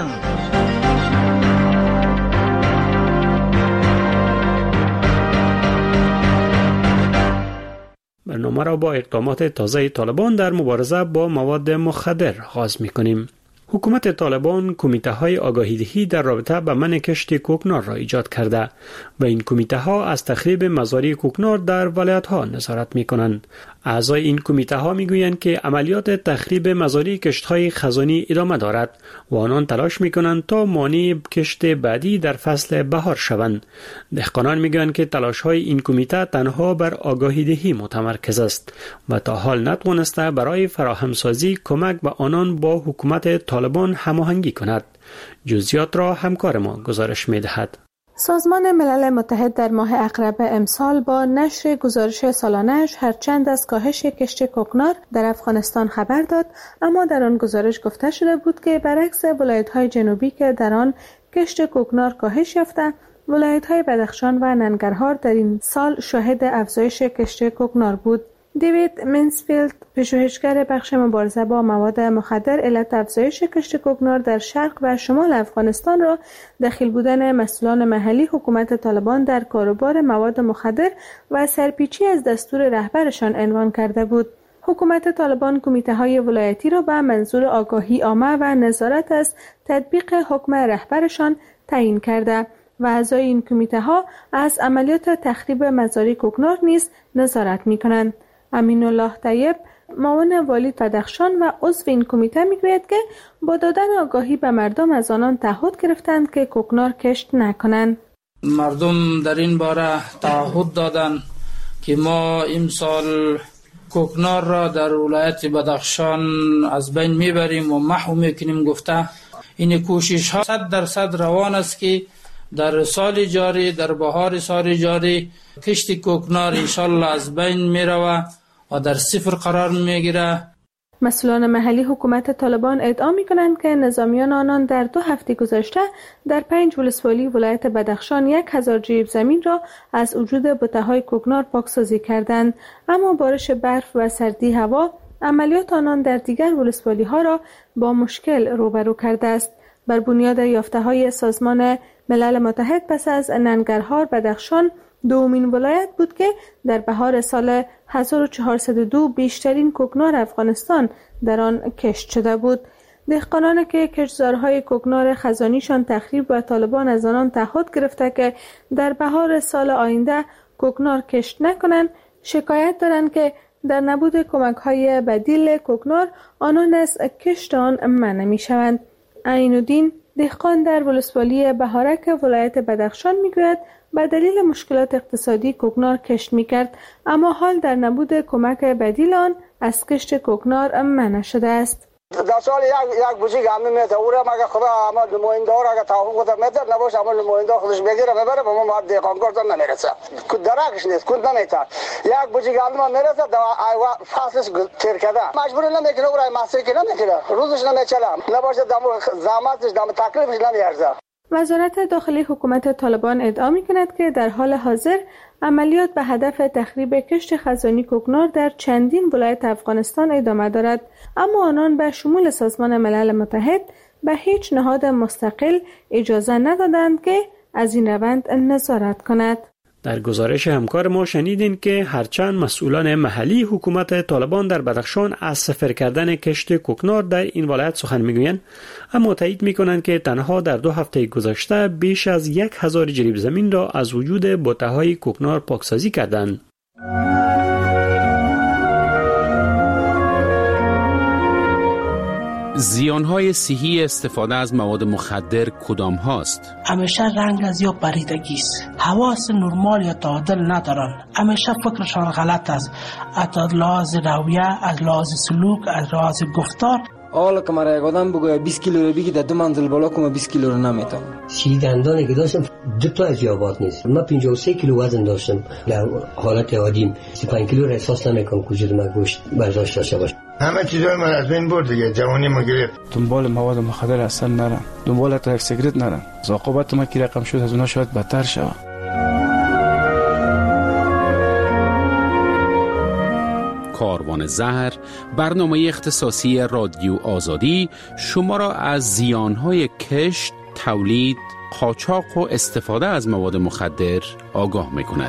برنامه را با اقدامات تازه طالبان در مبارزه با مواد مخدر آغاز می‌کنیم. حکومت طالبان کمیته‌های آگاهی‌دهی در رابطه با منع کشت کوکنار را ایجاد کرده و این کمیته‌ها از تخریب مزارع کوکنار در ولایت‌ها نظارت می‌کنند. اعضای این کمیته‌ها می‌گویند که عملیات تخریب مزارع کشت‌های خزانی ادامه دارد و آنان تلاش می‌کنند تا مانع کشت بعدی در فصل بهار شوند. دهقانان می‌گویند که تلاش‌های این کمیته تنها بر آگاهی‌دهی متمرکز است و تا حال نتوانسته برای فراهمسازی کمک به آنان با حکومت طالبان هماهنگی کند. جزئیات را همکار ما گزارش می‌دهد. سازمان ملل متحد در ماه اقرب امسال با نشر گزارش سالانه‌اش هرچند از کاهش کشت کوکنار در افغانستان خبر داد، اما در آن گزارش گفته شده بود که برعکس ولایت‌های جنوبی که در آن کشت کوکنار کاهش یافته، ولایت‌های بدخشان و ننگرهار در این سال شاهد افزایش کشت کوکنار بود. دیوید منسفیلد، پژوهشگر بخش مبارزه با مواد مخدر، علت افزایش کشت کوکنار در شرق و شمال افغانستان را دخیل بودن مسئولان محلی حکومت طالبان در کاروبار مواد مخدر و سرپیچی از دستور رهبرشان عنوان کرده بود. حکومت طالبان کمیته‌های ولایتی را به منظور آگاهی عامه و نظارت از تطبیق حکم رهبرشان تعیین کرده و اعضای این کمیته‌ها از عملیات تخریب مزارع کوکنار نیز نظارت می‌کنند. امین الله طیب، معاون والی بدخشان و عضو این کمیته، میگوید که با دادن آگاهی به مردم از آنان تعهد گرفتند که کوکنار کشت نکنند. مردم در این باره تعهد دادند که ما امسال کوکنار را در ولایت بدخشان از بین میبریم و محو میکنیم گفته. این کوشش ها 100% روان است که در سال جاری، در بهار سال جاری، کشت کوکنار انشالله از بین میروه و در صفر قرار میگیره. مسئولان محلی حکومت طالبان ادعا میکنند که نظامیان آنان در 2 هفته گذشته در 5 ولسوالی ولایت بدخشان 1000 جریب زمین را از وجود بته‌های کوکنار پاکسازی کردند، اما بارش برف و سردی هوا عملیات آنان در دیگر ولسوالی ها را با مشکل روبرو کرده است. بر بنیاد یافته‌های سازمان ملل متحد، پس از ننگرهار، بدخشان دومین ولایت بود که در بهار سال 1402 بیشترین کوکنار افغانستان در آن کشت شده بود. دهقانانی که کشتزارهای کوکنار خزانیشان تخریب و طالبان از آنان تعهد گرفته که در بهار سال آینده کوکنار کشت نکنند، شکایت دارند که در نبود کمک‌های بدیل کوکنار آنان از کشت آن منع می‌شوند. عین‌الدین، دهقان در ولسوالی بهارک ولایت بدخشان، میگوید به دلیل مشکلات اقتصادی کوکنار کشت میکرد، اما حال در نبود کمک بدیل آن از کشت کوکنار منع شده است. در سال یک بوجی گندم میاد، او را مگه خدا اما نماینده ها را اگه توافق کنه میاد نباشه، اما نماینده خودش بگیره میبره، به ما دهقانکار نمیرسه، درکش نیست، کند نمیتاد. یک بوجی گندم میرسه فصلش تیر کرده، مجبور نمیکنه او را مسئله کنه، نمیکنه روزش نمیچله، نباشه دم زحمتش دم تکلیفش نمیارزه. وزارت داخلی حکومت طالبان ادعا می‌کند که در حال حاضر عملیات به هدف تخریب کشت خزانی کوکنار در چندین ولایت افغانستان ادامه دارد، اما آنان به شمول سازمان ملل متحد به هیچ نهاد مستقل اجازه ندادند که از این روند نظارت کند. در گزارش همکار ما شنیدین که هرچند مسئولان محلی حکومت طالبان در بدخشان از صفر کردن کشت کوکنار در این ولایت سخن میگویند، اما تایید میکنند که تنها در 2 هفته گذشته بیش از 1000 جریب زمین را از وجود بته‌های کوکنار پاکسازی کردند. زیانهای صحی استفاده از مواد مخدر کدام هاست؟ همیشه رنگ از یا پریدگی است، حواس نرمال یا تعادل ندارن، همیشه فکرشان غلط است، از لحاظ رویه، از لحاظ سلوک، از لحاظ گفتار. حالا که مرا یک آدم بگوید 20 کیلو رو بگی در 2 منزل بالا کنم 20 کیلو رو نمیتونم. 30 دندانی که داشتم 2 تا از یابات نیست. من 53 کیلو وزن داشتم در حالت عادیم. 35 کیلو را احساس نمیکنم که وجود من گوشت برداشت داشته باشه. همه چیزای من از بین برد دیگه، جوانی ما گرفت. دنبال مواد مخدر اصلا نرم، دنبال تریک سیگرت نرم. عاقبت ما کی رقم شد از اونها شاید بدتر شود. کاروان زهر، برنامه اختصاصی رادیو آزادی، شما را از زیانهای کشت، تولید، قاچاق و استفاده از مواد مخدر آگاه می‌کند.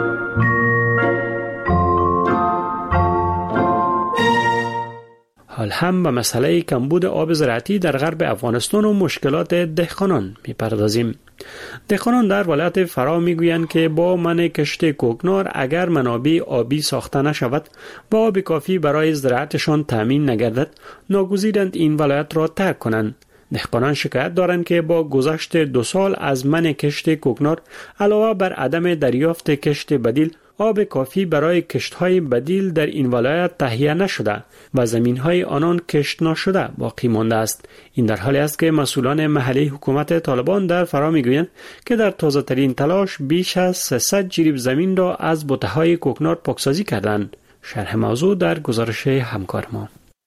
حال هم به مسئله کمبود آب زراعتی در غرب افغانستان و مشکلات دهقانان می‌پردازیم. دهقانان در ولایت فرا میگویند که با منع کشت کوکنار اگر منابع آبی ساخته نشود و آب کافی برای زراعتشان تامین نگردد، ناگزیرند این ولایت را ترک کنند. دهقانان شکایت دارند که با گذشت 2 سال از منع کشت کوکنار علاوه بر عدم دریافت کشت بدیل، آب کافی برای کشت‌های بدیل در این ولایت تهیه نشده و زمین‌های آنان کشت نشده باقی مانده است. این در حالی است که مسئولان محلی حکومت طالبان در فرا می‌گویند که در تازه‌ترین تلاش بیش از 300 جریب زمین را از بوته‌های کوکنار پاکسازی کردند. شرح موضوع در گزارش همکار ما.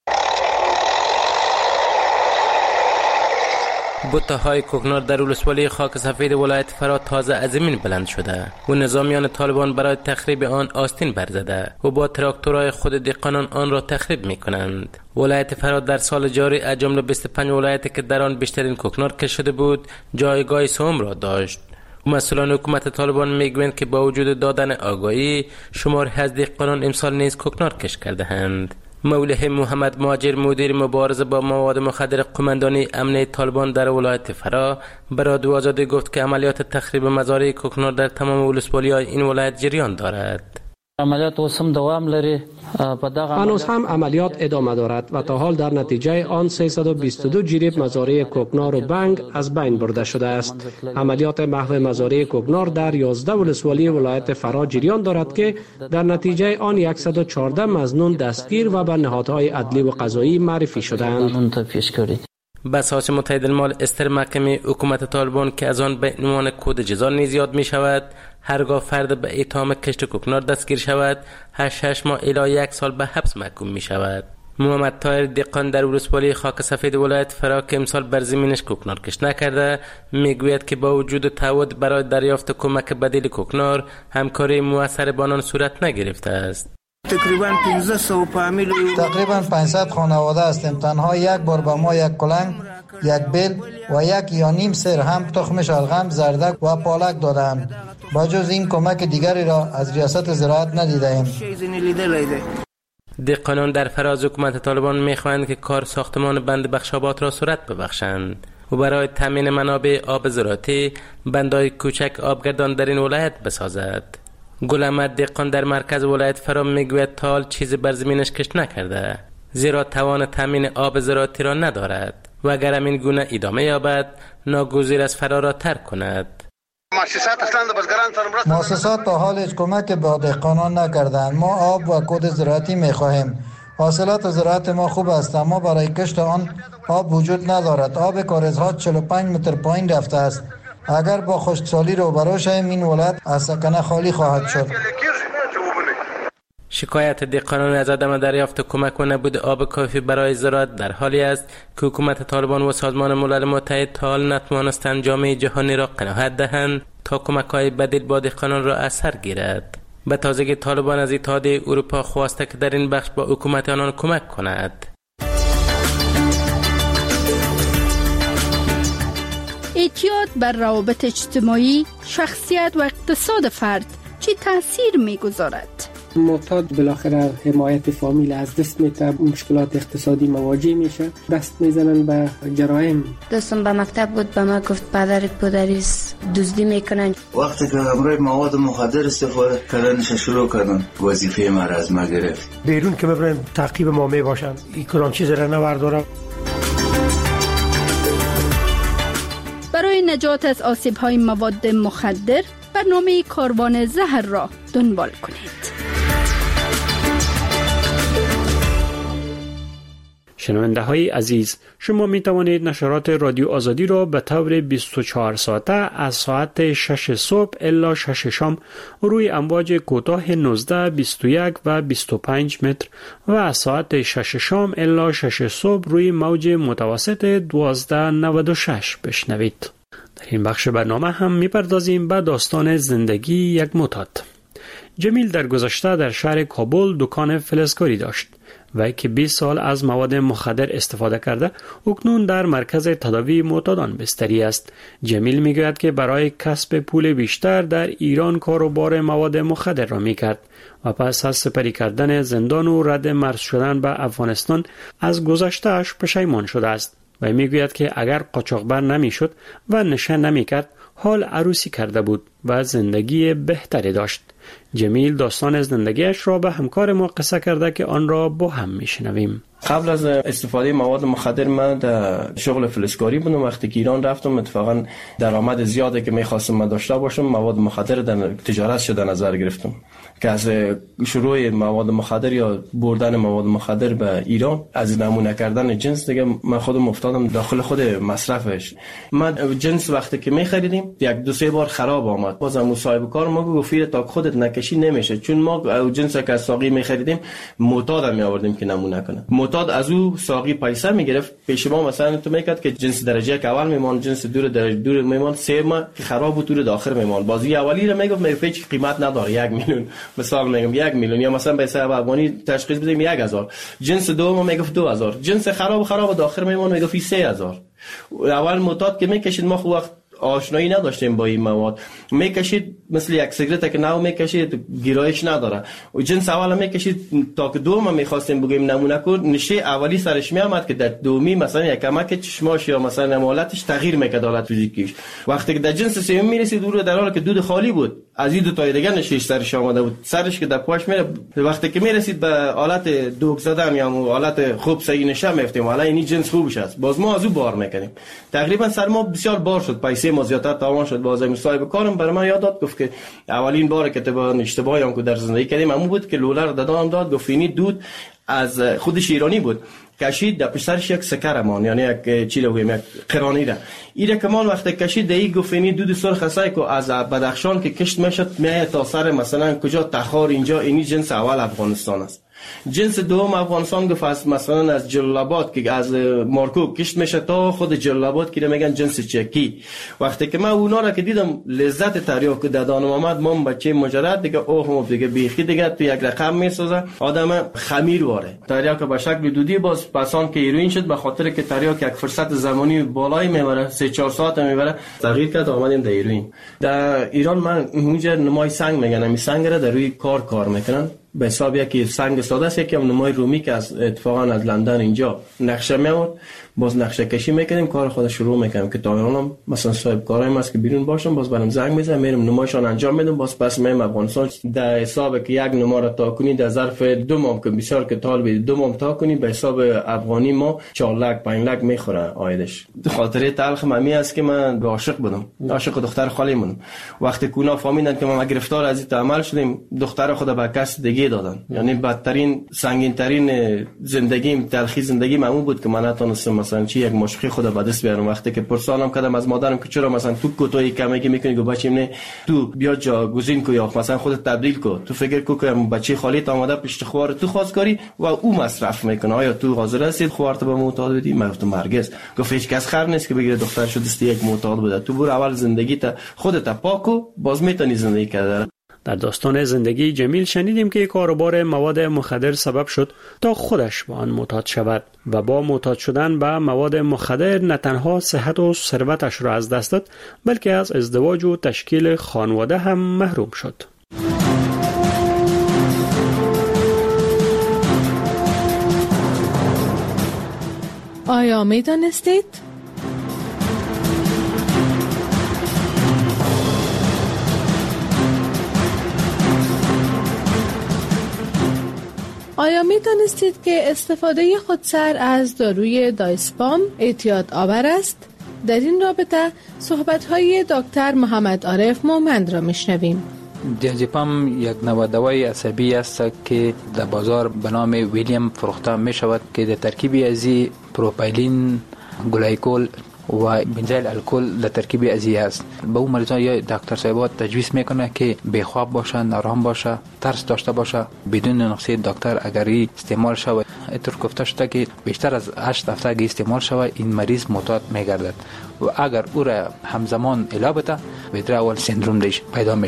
بوته‌های کوکنار در ولسوالی خاک سفید ولایت فرا تازه از زمین بلند شده و نظامیان طالبان برای تخریب آن آستین برزده و با تراکتورهای خود دهقانان آن را تخریب می‌کنند. ولایت فرا در سال جاری از جمله 25 ولایتی که در آن بیشترین کوکنار کشت شده بود، جایگاه سوم را داشت. مسئولان حکومت طالبان میگویند که با وجود دادن آگاهی، شمار از دهقانان امسال نیز کوکنار کشت کرده‌اند. مولوی محمد مهاجر مدیر مبارزه با مواد مخدر قماندانی امنیت طالبان در ولایت فرا برای رادیو آزادی گفت که عملیات تخریب مزارع کوکنار در تمام ولسوالی‌های این ولایت جریان دارد. عملیات اوسم دوام لري. هنوز هم عملیات ادامه دارد و تا حال در نتیجه آن 322 جریب مزارع کوکنار و بنگ از بین برده شده است. عملیات محو مزارع کوکنار در 11 ولسوالی ولایت فرا جریان دارد که در نتیجه آن 114 مظنون دستگیر و به نهادهای عدلی و قضایی معرفی شدند. بساط متحد المال استر محکمه حکومت طالبان که از آن به عنوان کد جزا نیز یاد می شود، هرگاه فرد به اتهام کشت کوکنار دستگیر شود 8 ماه الی 1 سال به حبس محکوم می شود. محمد طاهر دهقان در ولسوالی خاک سفید ولایت فرا که امسال بر زمینش کوکنار کشت نکرده میگوید که با وجود تعهد برای دریافت کمک بدیل کوکنار همکاری موثر با آنان صورت نگرفته است. تقریبا 500 خانواده هستیم. تنها یک بار به ما یک کلنگ، یک بیل و 1 یا نیم سر هم تخم شلغم، زردک و پالک دادند. با جز این کمک دیگری را از ریاست زراعت ندیده‌ایم. دهقانان در فراز حکومت طالبان می‌خواهند که کار ساختمان بند بخشابات را صورت ببخشند و برای تامین منابع آب زراعتی بندهای کوچک آبگردان در این ولایت بسازد. گل احمد دهقان در مرکز ولایت فرا میگوید تا حال چیزی بر زمینش کشت نکرده، زیرا توان تامین آب زراعتی را ندارد و اگر همین گونه ادامه یابد ناگزیر است فرا را ترک کند. مؤسسات تا حال هیچ کمک به دهقانان نکردند. ما آب و کد زراعتی می‌خواهیم. حاصلات زراعت ما خوب است اما برای کشت آن آب وجود ندارد. آب کاریزها 45 متر پایین رفته است. اگر با خشکسالی روبرو شویم این ولایت از سکنه خالی خواهد شد. شکایت دهقانان از عدم دریافت کمک و نبود آب کافی برای زراعت در حالی است که حکومت طالبان و سازمان ملل متحد تا حال نتوانستند جامعه جهانی را قناعت دهند تا کمک‌های بدیل با دهقانان را اثر گیرد. به تازگی طالبان از اتحادیه اروپا خواسته که در این بخش با حکومت آنان کمک کند. اعتیاد بر روابط اجتماعی، شخصیت و اقتصاد فرد چه تأثیر می‌گذارد؟ معتاد بالاخره حمایت فامیل از دست میده، مشکلات اقتصادی مواجه میشه، دست میزنن به جرایم. دوستم به مکتب بود به ما گفت پدرت پدریست دزدی میکنن. وقتی که امروز مواد مخدر استفاده کردنش شروع کردن وظیفه ما را از ما گرفت. بیرون که ببرن تعقیب ما میباشن، این کدام چیز را نوردارم. برای نجات از آسیب‌های مواد مخدر برنامه کاروان زهر را دنبال کنید. شنونده های عزیز، شما می توانید نشرات رادیو آزادی را به طور 24 ساعته از ساعت 6 صبح الی 6 شام روی امواج کوتاه 19، 21 و 25 متر و از ساعت 6 شام الی 6 صبح روی موج متوسط 1296 بشنوید. در این بخش برنامه هم می‌پردازیم به داستان زندگی یک معتاد. جمیل در گذشته در شهر کابل دکان فلزکاری داشت. وی که 20 سال از مواد مخدر استفاده کرده اکنون در مرکز تداوی معتادان بستری است. جمیل میگوید که برای کسب پول بیشتر در ایران کاروبار مواد مخدر را میکرد و پس از سپری کردن زندان و رد مرز شدن به افغانستان از گذشته‌اش پشیمان شده است و میگوید که اگر قاچاقبر نمیشد و نشه نمیکرد حال عروسی کرده بود و زندگی بهتری داشت. جمیل داستان زندگیش را به همکار ما قصه کرده که آن را با هم میشنویم. قبل از استفاده مواد مخدر من در شغل فلزکاری بودم. وقتی که ایران رفتم اتفاقا درآمد زیادی که می‌خواستم من داشته باشم مواد مخدر در تجارت شده نظر گرفتم که از شروع مواد مخدر یا بردن مواد مخدر به ایران از نمونه کردن جنس دیگه من خودم افتادم داخل خود مصرفش. من جنس وقتی که می‌خریدیم یک دو سه بار خراب آمد. بازم صاحب کار ما گفت تا خودت نکشی نمیشه، چون ما جنس که از ساقی می‌خریدیم معتاد می آوردیم که نمونه کنه. معتاد از او ساقی پیسه میگرفت پیش ما، مثلا تو میکرد که جنس درجه که اول میمان جنس دور درجه دور میمان سه ماه که خراب بود دور داخل میمان بازی اولی رو میگفت میگه هیچ قیمت نداره 1 میلیون مثلا میگم 1 میلیون یا مثلا به حساب افغانی تشخیص بدیم 1000. جنس دوم میگفت 2000. جنس خراب داخل میمان میگفت 3000. اول معتاد که میکشید ما خو وقت آشنایی نداشتیم با این مواد میکشید مثل یک سیگرت که نو میکشید گرایش نداره و جنس اول میکشید تا که دوم میخواستیم بگیم نمونه کن نشه اولی سرش میامد که در دومی مثلا یک کمک چشماش یا مثلا حالتش تغییر میکرد حالت فیزیکیش. وقتی که در جنس سوم میرسید دور در حالی که دود خالی بود از این دو تا دیگه نشه سرش آمده بود سرش که در پاش میره وقتی که میرسید به حالت دوگ زدن یا حالت خوب صحیح نشه میفتیم حالا این جنس خوبش است باز ما از او بار میکنیم. تقریبا سر ما بسیار بار شد پیسه ما زیادتر تاوان شد. بازم صاحب کارم برای من یاد داد گفت که اولین بار که تو اشتباهی هم که در زندگی کردیم همون بود که لوله رو دادم داد گفت اینی دود از خودش ایرانی بود کشید در پشتش یک سکرمان یعنی یک چی رو یک قرانی را ایره کمان وقتی کشید دی گفینی دود سرخ اسای کو از بدخشان که کشت میشد میاد تا سر مثلا کجا تخار اینجا اینی جنس اول افغانستان است. جنس دوم افغانستان گفت مثلا از جلال‌آباد که از مارکو کشت میشه تا خود جلال‌آباد که میگن جنس چکی. وقتی که من اونا را که دیدم لذت تریاک دادانم آمد من بچه مجرد دیگه اوه دیگه بیخی دیگه تو یک رقم میسازه آدم خمیر واره تریاک به شکل دودی باز پسان که هیروئین شد به خاطر که تریاک یک فرصت زمانی بالای میبره 3-4 ساعت میبره تغییر کرد آمدیم در هیروئین. در ایران من اونجا نمای سنگ میگن می سنگ را در روی کار میکنن به حساب یکی سنگ ساده است یکی هم نمای رومی که از اتفاقا از لندن اینجا نقشه میاد باز نقشه کشی میکنیم کار خود شروع میکنیم که تا الانم مثلا صاحب کارایم است که بیرون باشم باز برام زنگ میزنم میرم نمایشان انجام میدم باز پس میام افغانستان در حساب که یک نمره را تا کنی در ظرف 2 ماه که بسیار که طالب 2 ماه تا کنی به حساب افغانی ما 4 لک 5 لک میخوره آیدش. خاطره تلخ ممی است که من عاشق بودم عاشق دختر خالی بودم. وقتی کونا فهمیدن که ما گرفتار از این عمل شدیم دختر خود به کس دیگه دادن یعنی بدترین سنگین ترین زندگیم تلخی زندگی معمول بود که من نتونستم مثلا چی یک مشقی خود به دست بیارم. وقتی که پرسانم کردم از مادرم که چرا مثلا تو کوتوی کمکی میکنی گفت بچه‌م نه تو بیا جا گزین کو یا مثلا خودت تبدیل کو تو فکر کو که بچه خالیت آماده پشت خوار تو خواستگاری و او مصرف میکنه آیا تو حاضر هستی خوارت به معتاد بدی؟ من گفتم هرگز. گفت هیچ کس خر نیست که بگیره دختر شد است یک معتاد بوده تو برو اول زندگیت خودت پاکو باز میتونی زندگی کردن. در داستان زندگی جمیل شنیدیم که کاروبار مواد مخدر سبب شد تا خودش با آن معتاد شود و با معتاد شدن به مواد مخدر نه تنها صحت و ثروتش را از دست داد بلکه از ازدواج و تشکیل خانواده هم محروم شد. آیا می دانستید؟ آیا می دانستید که استفاده خودسر از داروی دایسپام اعتیاد آور است؟ در این رابطه صحبت‌های دکتر محمد عارف مومند را میشنویم. دیازپام یک نوع دوای عصبی است که در بازار به نام ویلیام فروخته می شود که در ترکیبی از پروپایلین، گلایکول و بنزایل الکل در ترکیب ازی است. به اون مریضان یا دکتر صاحبات تجویز میکنه که بیخواب باشه، نارام باشه، ترس داشته باشه بدون نقشه دکتر اگری استعمال شود. اینطور گفته شده که بیشتر از 8 هفته اگه استعمال شود این مریض معتاد میگردد و اگر او را همزمان علاوه بده بدر اول سندروم دیش پیدا میشه.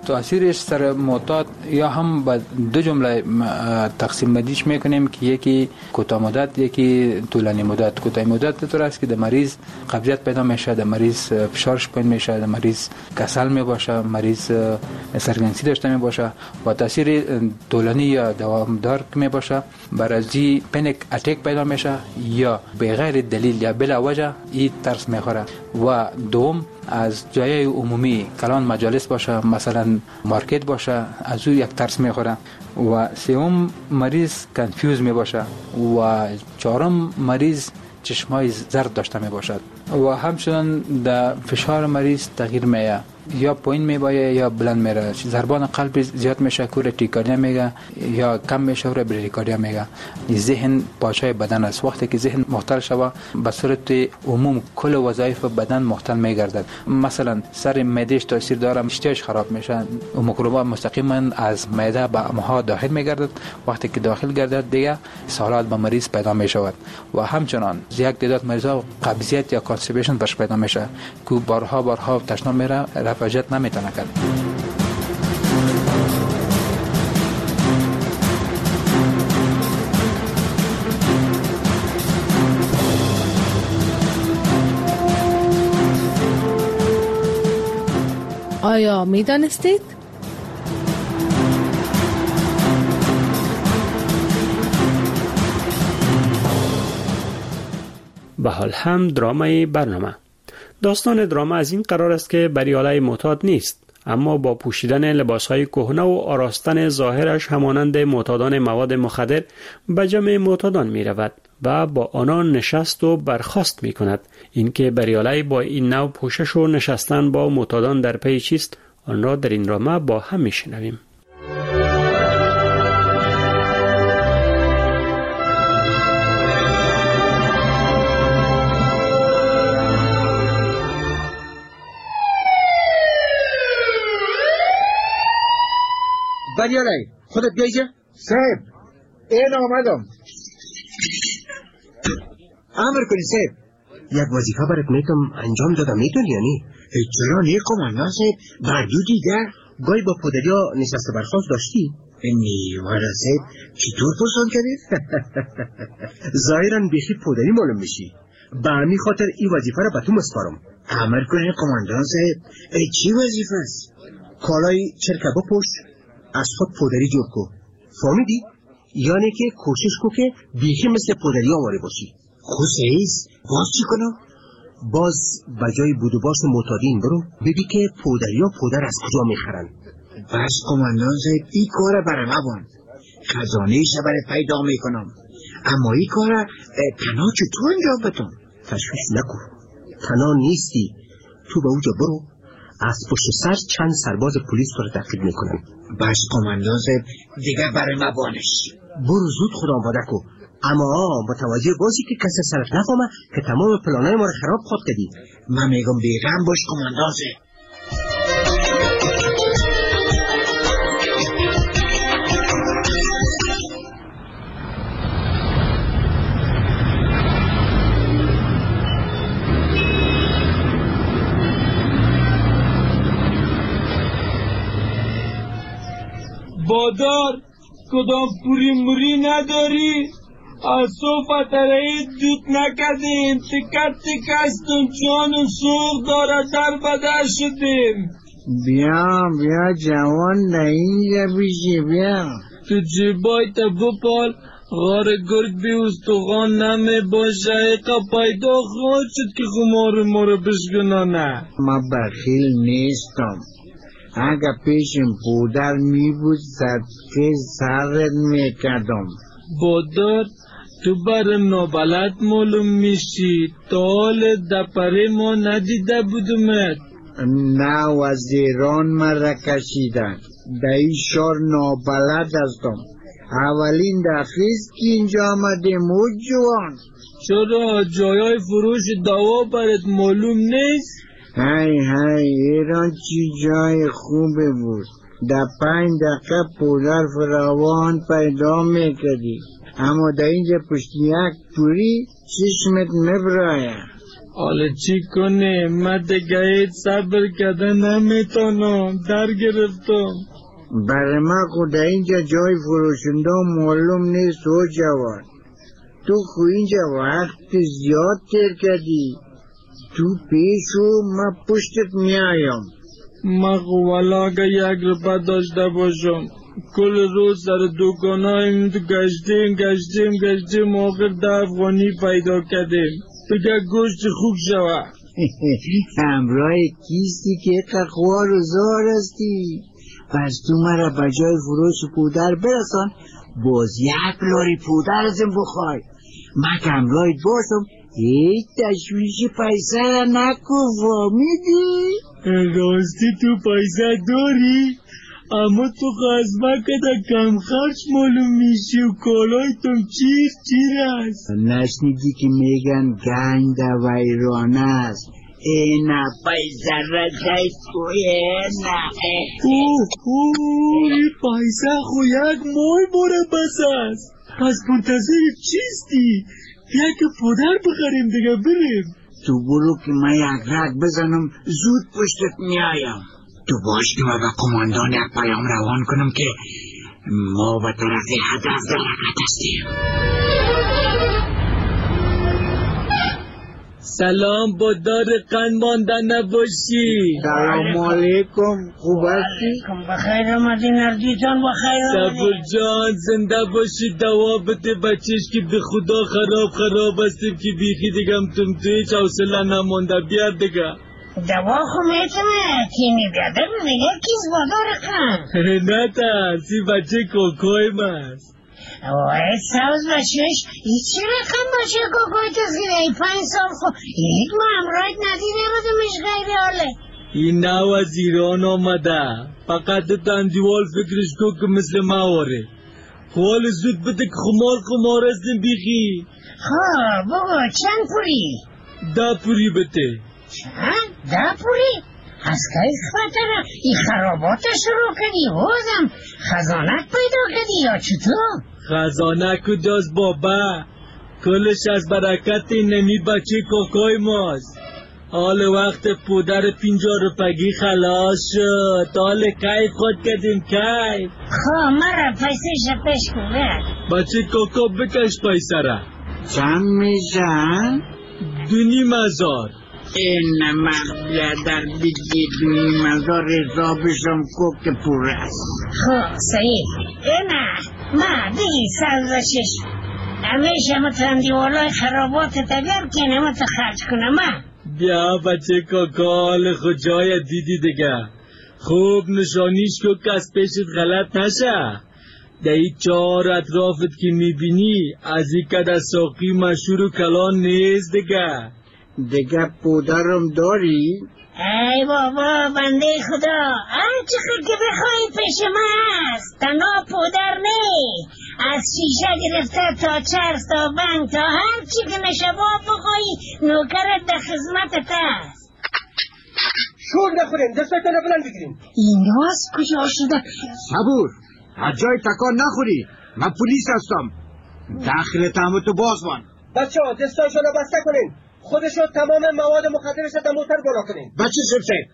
تاثیرش سر معتاد یا هم به دو جمله تقسیم بندیش میکنیم که یکی کوتاه مدت یکی طولانی مدت. کوتاه مدت طور است که در مریض قبضیت پیدا میشه، در مریض فشارش پایین میشه، در مریض کسل میباشه، مریض سرگرمی داشته میباشه و تاثیر طولانی یا دوامدار میباشه برای پنیک اتاک پیدا میشه یا به غیر دلیل یا بلا وجه این ترس میخوره. و دوم از جای عمومی کلان مجالس باشه، مثلا مارکت باشه، از او یک ترس میخوره. و سوم مریض کنفیوز می باشه و چهارم مریض چشمای زرد داشته می باشد و همچنان در فشار مریض تغییر میه، یا پایین میبایه یا بلند میره، ضربان قلب زیاد میشه که تاکیکاردیا میگه یا کم میشه و بریکاردیا میگه. ذهن پاچه بدن است. وقتی که ذهن مختل شود به صورت عموم کل وظایف بدن مختل میگردد. مثلا سر معدهش تاثیر داره، اشتهاش خراب میشه، میکروبا مستقیما از معده به امعا داخل میگردد. وقتی که داخل گردد دیگه سالات به مریض پیدا میشود و همچنان یک تعداد مریضا قبضیت یا کانستیپیشن برش پیدا میشه که بارها تشنه میره، رفاجت نمیتونه کرد. آیا میدانستید؟ به حال هم درامای برنامه. داستان دراما از این قرار است که بریاله معتاد نیست، اما با پوشیدن لباسهای کهنه و آراستن ظاهرش همانند معتادان مواد مخدر به جمع معتادان می رود و با آنان نشست و برخاست می کند. اینکه بریاله با این نوع پوشش و نشستن با معتادان در پی چیست، آن را در این دراما با هم می شنویم. بریاله خودت بیایجا؟ صاحب این آمدم. امر کنی صاحب. یک وظیفه برات میتونم انجام دادم، میتونی یا نی؟ چرا نی قماندان صاحب؟ بردو دیگر گاهی با پدریا نشست برخواست داشتی؟ نی والا صاحب چطور پرسان کردی؟ ظاهرا بیخی پدری معلوم میشی. به همین خاطر این وظیفه را به تو مسپارم. امر کنی قماندان صاحب. چی وظیفه است؟ کالای چرکه بپوش، از خود پودری جور کو. فهمیدی؟ یعنی که کوشش کو که بیخی مثل پودری آواره باشی. خوزیز باز چی کنم؟ باز بجای بودوباش معتادین برو ببی که پودریا پودر از کجا میخرن. بس قماندان صاحب این کار برای مبان. خزانه شبر پیدا میکنم، اما این کار تنها چطور انجام بدم؟ تشویش نکن، تنها نیستی. تو به اوجا برو، از پشت سر چند سرباز پلیس تو رو تعقیب میکنن. بس قماندان صاحب دیگه برای مبانش. برو زود خود آماده کو، اما متوجه باشی که کسی سرت نفهمه که تمام پلانای ما رو خراب خود کردی. من میگم بیغم باش قماندان صاحب. بادار کدام پوری موری نداری؟ از صوفت رایی دوت نکردیم، تکت تکستون چون سوق داره در بدر شدیم. بیا جوان اینجا بیشی بیا. تو جیبای تا بپال غار گرگ بی استخوان نمی باشه. پیدا خواهد شد که خمار ما رو بشکنانه. ما بخیل نیستم. اگه پیشم پودر می بود صدقه سرت می کردم. بادار تو بر نابلد معلوم میشی، تا حال دپره ما ندیده بودمت. نه وزیران مرا کشیدن، در این شار نابلد هستم. اولین دفعیست که اینجا آمدیم و جوان. چرا جایای فروش دوا برات معلوم نیست؟ های ایران چی جای خوبه بود. در 5 دقیقه پودر فراوان پیدا میکردی، اما در اینجا پشت یک پوری چشمت مبرایه. حالا چی کنه؟ من دیگه صبر کردن نمیتونم، در گرفتم. برای من خود اینجا جای فروشنده معلوم نیست و جوان. تو خو اینجا وقت زیاد تیر کردی. تو پیشو من پشتت میایم. من خو والا اگه 1 روپه داشته باشم کل روز سر دکانای گشتیم آخر 10 افغانی پیدا کردیم. بگه گوشت خوب شوه. همراه کیستی که خوار و زار هستی. پس تو مرا بجای فروش پودر برسان، باز 1 لاری پودر ازم بخوای. من که همراهت باشم هیچ تشویش پیسه را نکن، فهمیدی؟ راستی تو پیسه داری؟ اما تو خزمه که در کم خرچ معلوم میشی و کالای تم چیر است. نشنیدی که میگن گنج در ویرانه است. اینا پیسه را جای کویه این پیسه خو 1 ماه باره بس است. پس منتظر چیستی؟ بیا که پودر بخریم دیگه بریم. تو برو که من 1 رگ بزنم زود پشتت میایم. تو باش که من به قماندان 1 پیام روان کنم که ما به طرف هدف در حرکت هستیم. سلام، با دار قند مانده نباشی. سلام علیکم، خوب هستی؟ بخیر آمدی نردی جان، بخیر آمدی. صبر جان زنده باشی، دوا بده بچهش که به خدا خراب هستیم که بیخی دیگم تم تویچ حوصله نمانده. بیار دیگه دوا خو میتونه تیمی بیاده بمیگه کیز با دار قند. نه ترسی، بچه کوکوی ماست. وای سوز بچهش ای چی رقم باشه کوکوی تزگیره؟ ای 5 سال خو یک ما امرایت ندیده بودمش غیر حاله. این نو از ایران آمده، فقط تندیوال فکرش کو که مثل مواره. خوال زود بده که خمار هستیم بیخی. خواه بگو چند پولی؟ 10 پولی بده. چند؟ 10 پولی؟ از که خطره ای خرابات شروع کنی بازم خزانت پیدا کردی یا چطور؟ خزانه کجاست بابا؟ کلش از برکت نمی بچه کوکوی ماست. حال وقت پودر 50 روپگی خلاص شد. حال کیف خود کردیم کیف. خواه مرا پیسه شپش کنه بچه کوکو بکش پیسه را. چند میشن؟ 2,500. این مغبیدر بگی 2,500 حسابشم که پور است. خواه سعید اینا ما دیگی سرزشش همیشه متندیوالای خرابات تگر که نمت خرج کنم. بیا بچه کوکال خود جای دیدی دیگه. خوب نشانیش که کس پیشت غلط نشه. در این 4 اطرافت که میبینی از این که در ساقی مشهور و کلان نیست دیگه پودرم داری؟ ای بابا بنده خدا هر چقدر که بخوایی پیش من هست. تنها پودر نی، از شیشه گرفته تا چرس تا بنگ تا هر چی که نشبا بخوایی نوکرت در خدمتت هست. شور نخوریم، دستتون بلند بگیریم. این راست کجا شده؟ صبور، از جای تکان نخوری. من پلیس هستم. داخل تهمتو باز بان. بچه ها دستاشو رو بسته کنین. خودشو تمام مواد مخدرش در موتر بالا کنین. بچه شمشه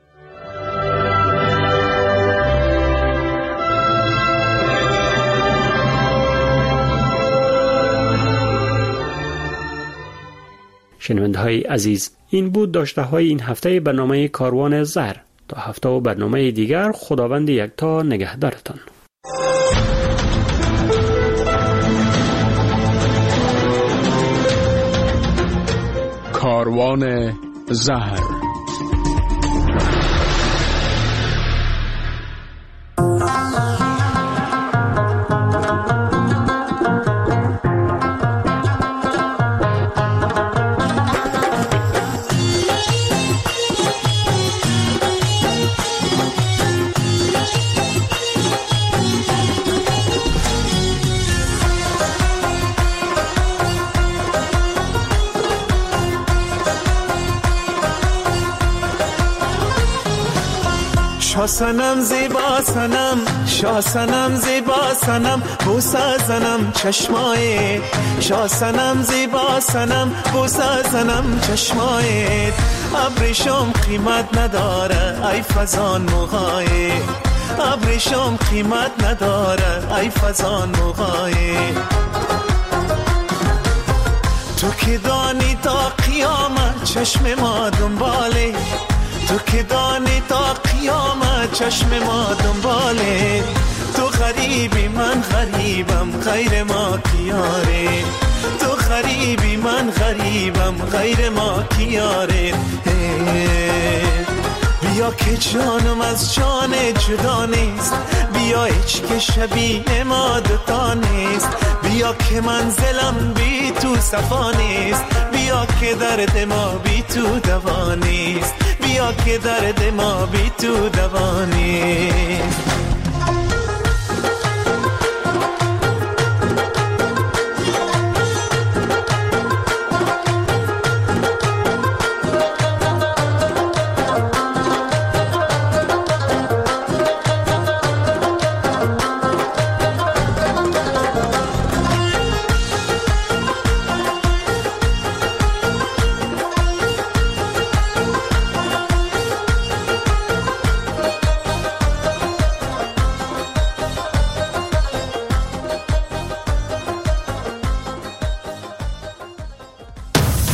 شنونده های عزیز، این بود داشته های این هفته برنامه کاروان زهر. تا هفته و برنامه دیگر خداوند یکتا نگهدارتان. کاروان زهر. شاسنم زیبا سنم، شاسنم زیبا سنم، بوسه زنم چشمایت. شاسنم زیبا سنم، بوسه زنم چشمایت. ابریشم قیمت نداره ای فزان موهایت. ابریشم قیمت نداره ای فزان موهایت. تو که دانی تا قیامت چشم ما دنباله. تو که دانی تا قیامت چشم ما دنباله. تو غریبی من غریبم غیر ما کیاره. تو غریبی من غریبم غیر ما کیاره. بیا که جانم از جان جدا نیست. بیا هیچ که شبیه ما دوتا نیست. بیا که منزلم بی تو صفا نیست. بیا که درد ما بی تو دوا نیست. بیا که درد ما بی تو دوا نیست.